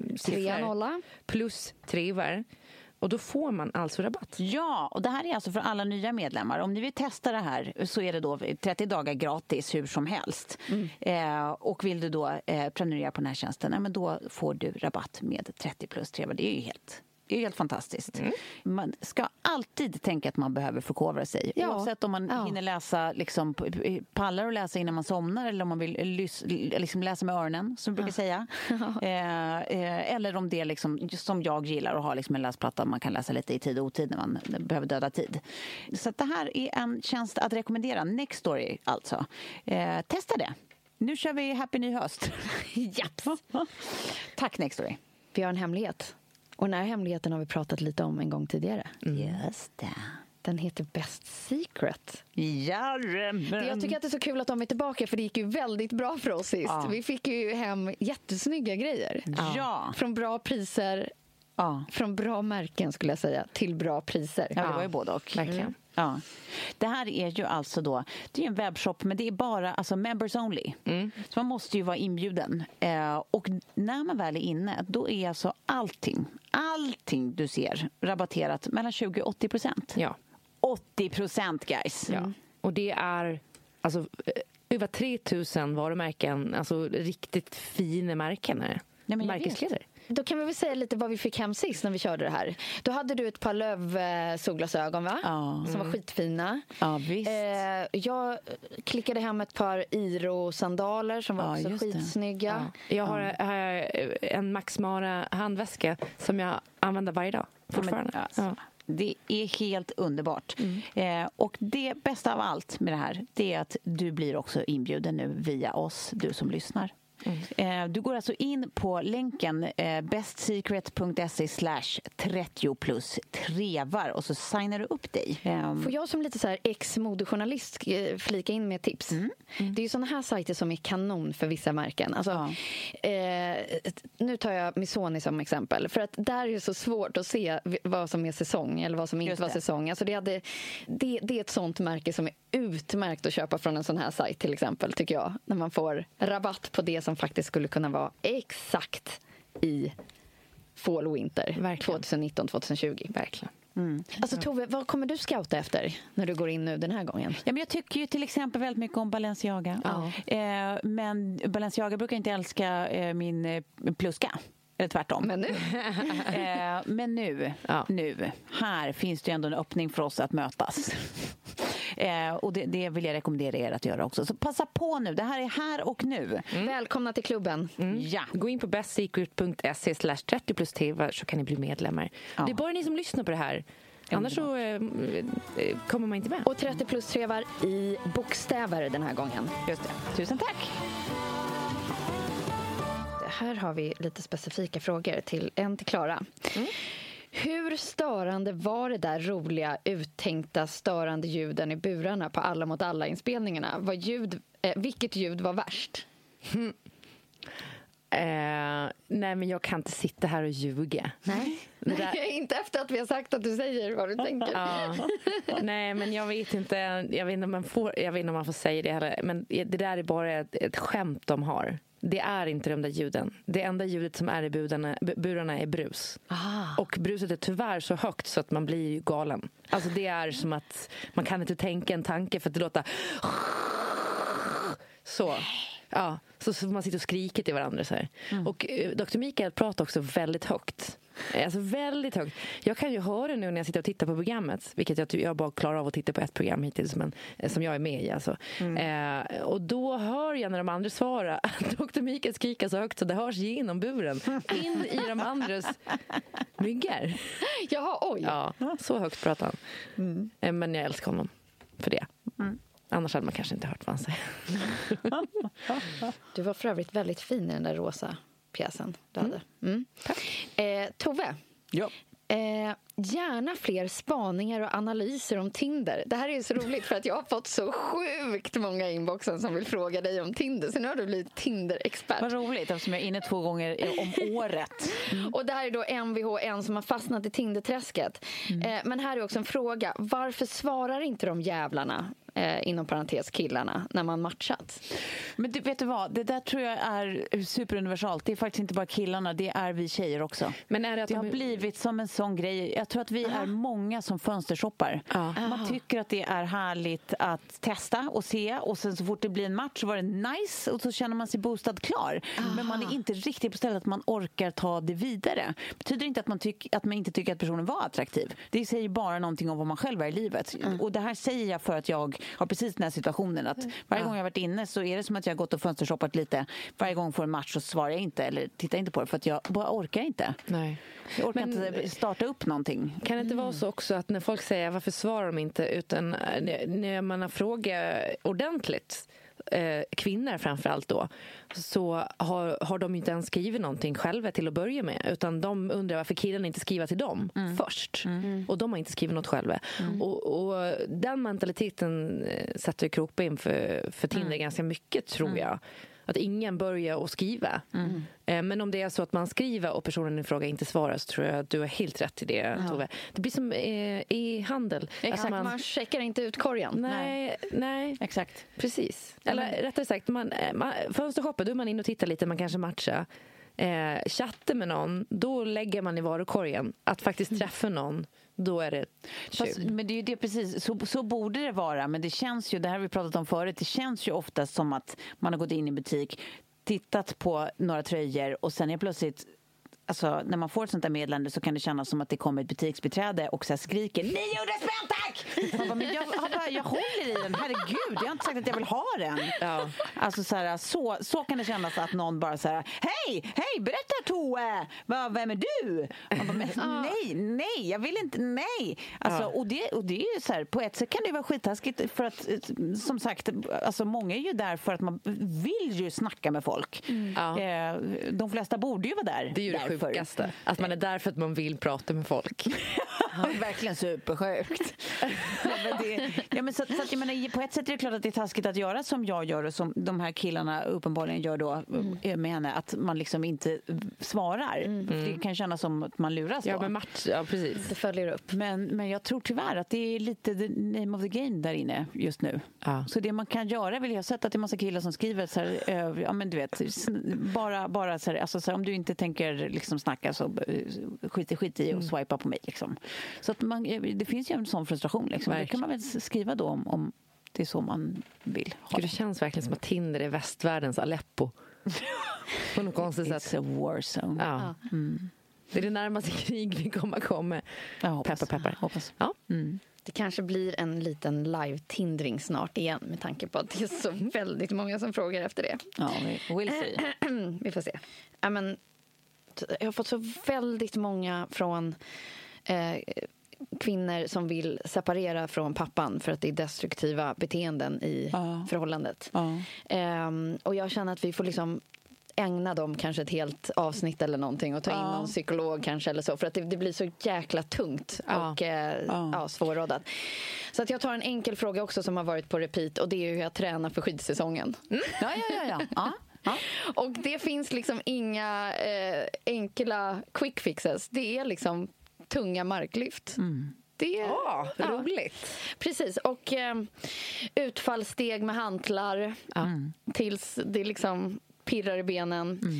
siffror plus trevar. Och då får man alltså rabatt. Ja, och det här är alltså för alla nya medlemmar. Om ni vill testa det här så är det då trettio dagar gratis hur som helst. Mm. Eh, och vill du då eh, prenumerera på den här tjänsten, nej, men då får du rabatt med trettio plus trevar. Det är ju helt... Det är helt fantastiskt. Mm. Man ska alltid tänka att man behöver förkovra sig. Ja. Oavsett om man ja. hinner läsa, liksom, pallar och läsa innan man somnar, eller om man vill lys, liksom läsa med öronen, som vi brukar säga. eh, eh, eller om det är liksom, just som jag gillar att ha liksom en läsplatta, man kan läsa lite i tid och otid när man behöver döda tid. Så att det här är en tjänst att rekommendera. Nextory alltså. Eh, testa det. Nu kör vi Happy Ny Höst. Japp. Tack Nextory. Vi har en hemlighet. Och den här hemligheten har vi pratat lite om en gång tidigare. Mm. Just det. Den heter Best Secret. Jajamän. Jag tycker att det är så kul att de är tillbaka, för det gick ju väldigt bra för oss sist. Ja. Vi fick ju hem jättesnygga grejer. Ja. Från bra priser, ja. från bra märken skulle jag säga, till bra priser. Ja, det var ju både och. Verkligen. Mm. Ja. Det här är ju alltså då, det är en webbshop, men det är bara alltså members only. Mm. Så man måste ju vara inbjuden. Eh, och när man väl är inne, då är alltså allting, allting du ser rabatterat mellan tjugo och åttio procent. Ja. åttio procent guys. Ja. Och det är alltså över tre tusen varumärken, alltså riktigt fina märken här. Ja, märkeskläder. Då kan vi väl säga lite vad vi fick hem sist när vi körde det här. Då hade du ett par löv-solglasögon, va? Ja. Som var skitfina. Ja, visst. Eh, jag klickade hem ett par Iro-sandaler som var ja, också skitsnygga. Ja. Jag har äh, en Max Mara handväska som jag använder varje dag fortfarande. Ja, men, alltså. Ja. Det är helt underbart. Mm. Eh, och det bästa av allt med det här, det är att du blir också inbjuden nu via oss, du som lyssnar. Mm. Eh, du går alltså in på länken eh, bestsecret.se slash 30 plus trevar och så signar du upp dig. Um. Får jag som lite så här ex-modejournalist flika in med tips? Mm. Mm. Det är ju såna här sajter som är kanon för vissa märken. Alltså, ja. eh, nu tar jag Missoni som exempel. För att där är det så svårt att se vad som är säsong eller vad som inte var säsong. Alltså det, hade, det, det är ett sånt märke som är utmärkt att köpa från en sån här sajt till exempel, tycker jag. När man får rabatt på det som faktiskt skulle kunna vara exakt i fall winter tjugonitton tjugotjugo. Verkligen. Mm. Alltså Tove, vad kommer du scouta efter när du går in nu den här gången? Ja, men jag tycker ju till exempel väldigt mycket om Balenciaga. Ja. Eh, men Balenciaga brukar inte älska eh, min eh, pluska. Eller tvärtom. Men nu, eh, men nu, ja. nu, här finns det ju ändå en öppning för oss att mötas. Eh, och det, det vill jag rekommendera er att göra också. Så passa på nu, det här är här och nu. Mm. Välkomna till klubben. Mm. Ja. Gå in på bestsecret.se slash 30 plus tv så kan ni bli medlemmar. Ja. Det är bara ni som lyssnar på det här. Annars så eh, kommer man inte med. Och trettio plus trevar i bokstäver den här gången. Just det. Tusen tack. Här har vi lite specifika frågor till en till Klara. Mm. Hur störande var det där roliga, uttänkta, störande ljuden i burarna på Alla mot alla-inspelningarna? Var ljud, eh, vilket ljud var värst? Mm. Eh, nej, men jag kan inte sitta här och ljuga. Nej, där... inte efter att vi har sagt att du säger vad du tänker. Ja. Nej, men jag vet inte jag vet inte om man får, jag vet inte om man får säga det heller. Men det där är bara ett, ett skämt de har. Det är inte de där ljuden. Det enda ljudet som är i burarna, burarna är brus. Aha. Och bruset är tyvärr så högt så att man blir galen. Alltså det är som att man kan inte tänka en tanke för att det låter så. Ja, så, så man sitter och skriker till varandra så här. Mm. Och uh, doktor Mikael pratar också väldigt högt. Alltså väldigt högt. Jag kan ju höra nu när jag sitter och tittar på programmet, vilket jag, jag bara klarar av att titta på ett program hittills, men, som jag är med i alltså. Mm. Eh, och då hör jag när de andra svarar att doktor Mikael skriker så högt så det hörs genom buren in i de andras ryggar. Jaha, oj. Ja, så högt pratar han. Mm. Eh, men jag älskar honom för det. Mm. Annars hade man kanske inte hört vad han säger. Du var för övrigt väldigt fin i den där rosa pjäsen du hade. Mm. Eh, Tove. Ja. Eh, gärna fler spaningar och analyser om Tinder. Det här är så roligt för att jag har fått så sjukt många inboxen som vill fråga dig om Tinder. Så nu har du blivit Tinder-expert. Vad roligt, eftersom jag är inne två gånger om året. Mm. Och det här är då M V H en som har fastnat i Tinder-träsket. Mm. Eh, men här är också en fråga. Varför svarar inte de jävlarna, eh, inom parentes killarna, när man matchat? Men du, vet du vad? Det där tror jag är superuniversalt. Det är faktiskt inte bara killarna, det är vi tjejer också. Men är det att det de... har blivit som en sån grej. Jag tror att vi Aha. är många som fönstershoppar. Ja. Man tycker att det är härligt att testa och se. Och sen så fort det blir en match så var det nice. Och så känner man sig boostad klar. Aha. Men man är inte riktigt på stället att man orkar ta det vidare. Det betyder inte att man, tyck, att man inte tycker att personen var attraktiv. Det säger bara någonting om vad man själv är i livet. Mm. Och det här säger jag för att jag har precis den här situationen. Att varje gång jag har varit inne så är det som att jag har gått och fönstershoppat lite. Varje gång får en match så svarar jag inte. Eller tittar inte på det för att jag bara orkar inte. Nej. Jag orkar Men, inte starta upp någonting. Kan det inte mm. vara så också att när folk säger varför svarar de inte, utan när man har frågat ordentligt, eh, kvinnor framförallt då, så har, har de inte ens skrivit någonting själva till att börja med, utan de undrar varför killarna inte skriver till dem mm. först. Mm. Och de har inte skrivit något själva. Mm. Och, och den mentaliteten sätter krokben för, för Tinder mm. ganska mycket, tror mm. jag. Att ingen börjar att skriva. Mm. Men om det är så att man skriver och personen i fråga inte svarar, så tror jag att du har helt rätt i det, ja. Tove. Det blir som eh, i handel. Exakt, man... man checkar inte ut korgen. Nej, nej. nej. Exakt. Precis. Eller mm. rättare sagt, man, man, fönstershoppa, då är man in och tittar lite, man kanske matchar. Eh, chatta med någon, då lägger man i varukorgen. Att faktiskt träffa någon, då är det Fast, men det är ju det precis, så, så borde det vara. Men det känns ju, det här har vi pratat om förut, det känns ju ofta som att man har gått in i butik, tittat på några tröjor och sen är plötsligt alltså, när man får ett sånt där meddelande så kan det kännas som att det kommer ett butiksbiträde och så här skriker niohundra spänn tack! Man bara, men jag, jag, bara, jag håller i den, herregud, jag har inte sagt att jag vill ha den. Ja. Alltså så, här, så, så kan det kännas att någon bara så här, hej, hej, berätta Toe, Va, vem är du? Man bara, men, nej, nej, jag vill inte, nej. Alltså, ja. och, det, och det är ju så här, på ett sätt kan det vara skittaskigt för att, som sagt, alltså många är ju där för att man vill ju snacka med folk. Mm. Ja. Eh, de flesta borde ju vara där. Det är ju det därför. Sjukaste, att man är där för att man vill prata med folk. Ja, verkligen supersjukt. Ja, men det, ja, men så, så att, jag menar, på ett sätt är det klart att det är taskigt att göra som jag gör och som de här killarna uppenbarligen gör då mm. med henne, att man liksom inte svarar. Mm. Det kan kännas som att man luras då. Ja, men match, ja, precis. Det följer upp. Men, men jag tror tyvärr att det är lite the name of the game där inne just nu. Ja. Så det man kan göra, vill jag sätta till en massa killar som skriver så här, äh, ja men du vet, bara, bara så här, alltså så här, om du inte tänker liksom snacka så skit, skit i och mm. swipa på mig liksom. Så att man, det finns ju en sån frustration liksom. Det kan man väl skriva då om, om det är så man vill ha. Det känns verkligen som att Tinder är västvärldens Aleppo. På något konstigt sätt. It's a war zone. Ja. Mm. Det är det närmaste krig vi kommer komma. Peppar, peppar. Hoppas. Ja. Mm. Det kanske blir en liten live-tindring snart igen med tanke på att det är så väldigt många som frågar efter det. Ja, we'll see. Vi får se. Ja, men, jag har fått så väldigt många från eh, kvinnor som vill separera från pappan för att det är destruktiva beteenden i ja. förhållandet. Ja. Eh, och jag känner att vi får liksom ägna dem kanske ett helt avsnitt eller någonting och ta in ja. någon psykolog kanske eller så, för att det, det blir så jäkla tungt ja. och eh, ja. Ja, svårrådat. Så att jag tar en enkel fråga också som har varit på repeat, och det är hur jag tränar för skidsäsongen. Mm. Ja, ja, ja, ja. ja. Ja. Och det finns liksom inga eh, enkla quick fixes. Det är liksom tunga marklyft. Mm. Det är oh, ja, roligt. Precis. Och eh, utfallssteg med hantlar mm. tills det liksom pirrar i benen. Mm.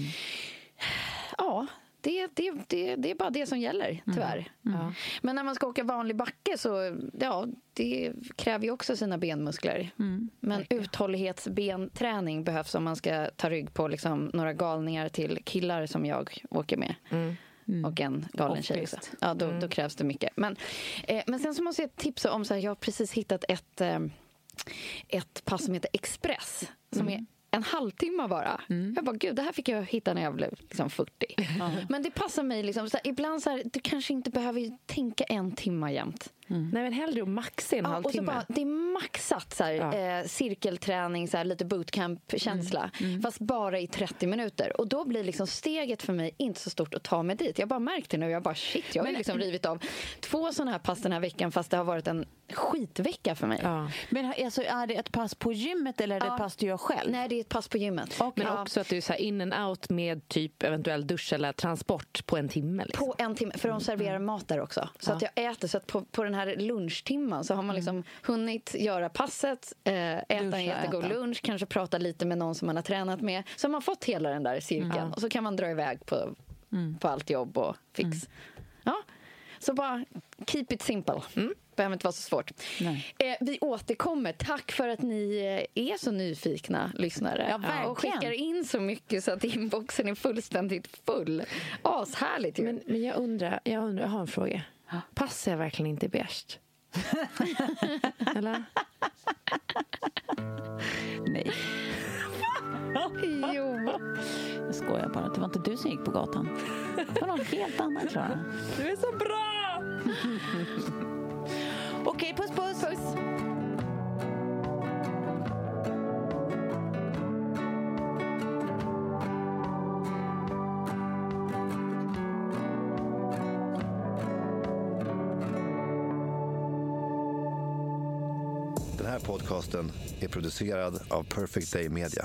Ja, det, det, det, det är bara det som gäller, tyvärr. Mm. Mm. Men när man ska åka vanlig backe så ja, det kräver ju också sina benmuskler. Mm. Men uthållighetsbenträning behövs om man ska ta rygg på liksom några galningar till killar som jag åker med. Mm. Mm. Och en galen tjej också. Ja, då, mm. då krävs det mycket. Men, eh, men sen så måste jag tipsa om så här, jag har precis hittat ett, eh, ett pass som heter Express som mm. är en halvtimme bara. Mm. Jag bara, gud, det här fick jag hitta när jag blev liksom fyrtio. Mm. Men det passar mig liksom, så här, ibland så här, du kanske inte behöver tänka en timme jämt. Mm. Nej, men hellre att maxa en ja, halvtimme. Och så bara, det är maxat så här, ja. eh, cirkelträning, så här, lite bootcamp-känsla. Mm. Mm. Fast bara i trettio minuter. Och då blir liksom steget för mig inte så stort att ta mig dit. Jag bara märkte nu, jag bara shit, jag har liksom rivit av två sådana här pass den här veckan, fast det har varit en skitvecka för mig. Ja. Men alltså, är det ett pass på gymmet eller är det ja. ett pass du gör själv? Nej, det är ett pass på gymmet. Okay. Men också att du är så här in and out med typ eventuell dusch eller transport på en timme. Liksom. På en timme, för de serverar mm. mat där också. Så ja. att jag äter, så att på, på den här lunchtimman så har man liksom mm. hunnit göra passet, äh, äta Duscha, en jättegod äta. lunch, kanske prata lite med någon som man har tränat med. Så har man fått hela den där cirkeln. Mm. Och så kan man dra iväg på, mm. på allt jobb och fix. Mm. Ja, så bara keep it simple. Mm. Behöver inte vara så svårt. Eh, vi återkommer. Tack för att ni är så nyfikna lyssnare. Ja, verkligen. Och skickar in så mycket så att inboxen är fullständigt full. Ashärligt ju. Men, men jag undrar, jag undrar, jag har en fråga. Passar jag verkligen inte bäst? Eller? Nej. Jo. Jag skojar bara. Det var inte du som gick på gatan. Det var någon helt annan, Klara. Du är så bra! Okej, puss, puss. Puss. Den här podcasten är producerad av Perfect Day Media.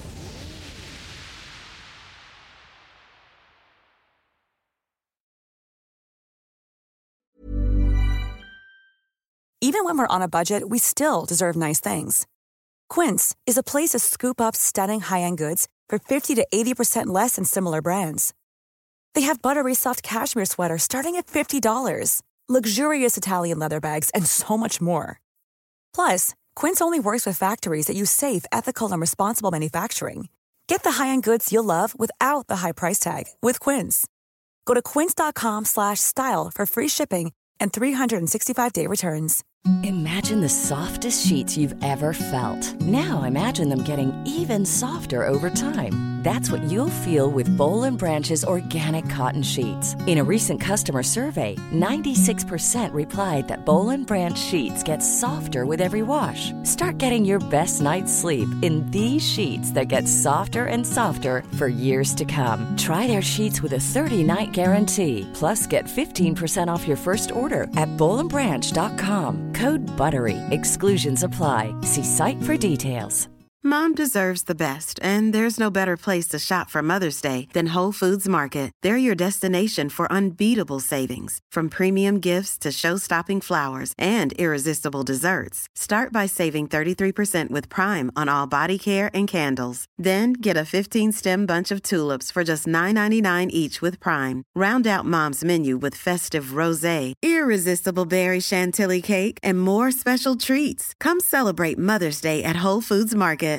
Even when we're on a budget, we still deserve nice things. Quince is a place to scoop up stunning high-end goods for fifty to eighty percent less than similar brands. They have buttery soft cashmere sweaters starting at fifty dollars, luxurious Italian leather bags, and so much more. Plus, Quince only works with factories that use safe, ethical, and responsible manufacturing. Get the high-end goods you'll love without the high price tag with Quince. Go to quince.com slash style for free shipping and three sixty-five day returns. Imagine the softest sheets you've ever felt. Now imagine them getting even softer over time. That's what you'll feel with Boll and Branch's organic cotton sheets. In a recent customer survey, ninety-six percent replied that Boll and Branch sheets get softer with every wash. Start getting your best night's sleep in these sheets that get softer and softer for years to come. Try their sheets with a thirty-night guarantee. Plus, get fifteen percent off your first order at boll and branch dot com. Code BUTTERY. Exclusions apply. See site for details. Mom deserves the best, and there's no better place to shop for Mother's Day than Whole Foods Market. They're your destination for unbeatable savings, from premium gifts to show-stopping flowers and irresistible desserts. Start by saving thirty-three percent with Prime on all body care and candles. Then get a fifteen-stem bunch of tulips for just nine ninety-nine each with Prime. Round out Mom's menu with festive rosé, irresistible berry chantilly cake, and more special treats. Come celebrate Mother's Day at Whole Foods Market.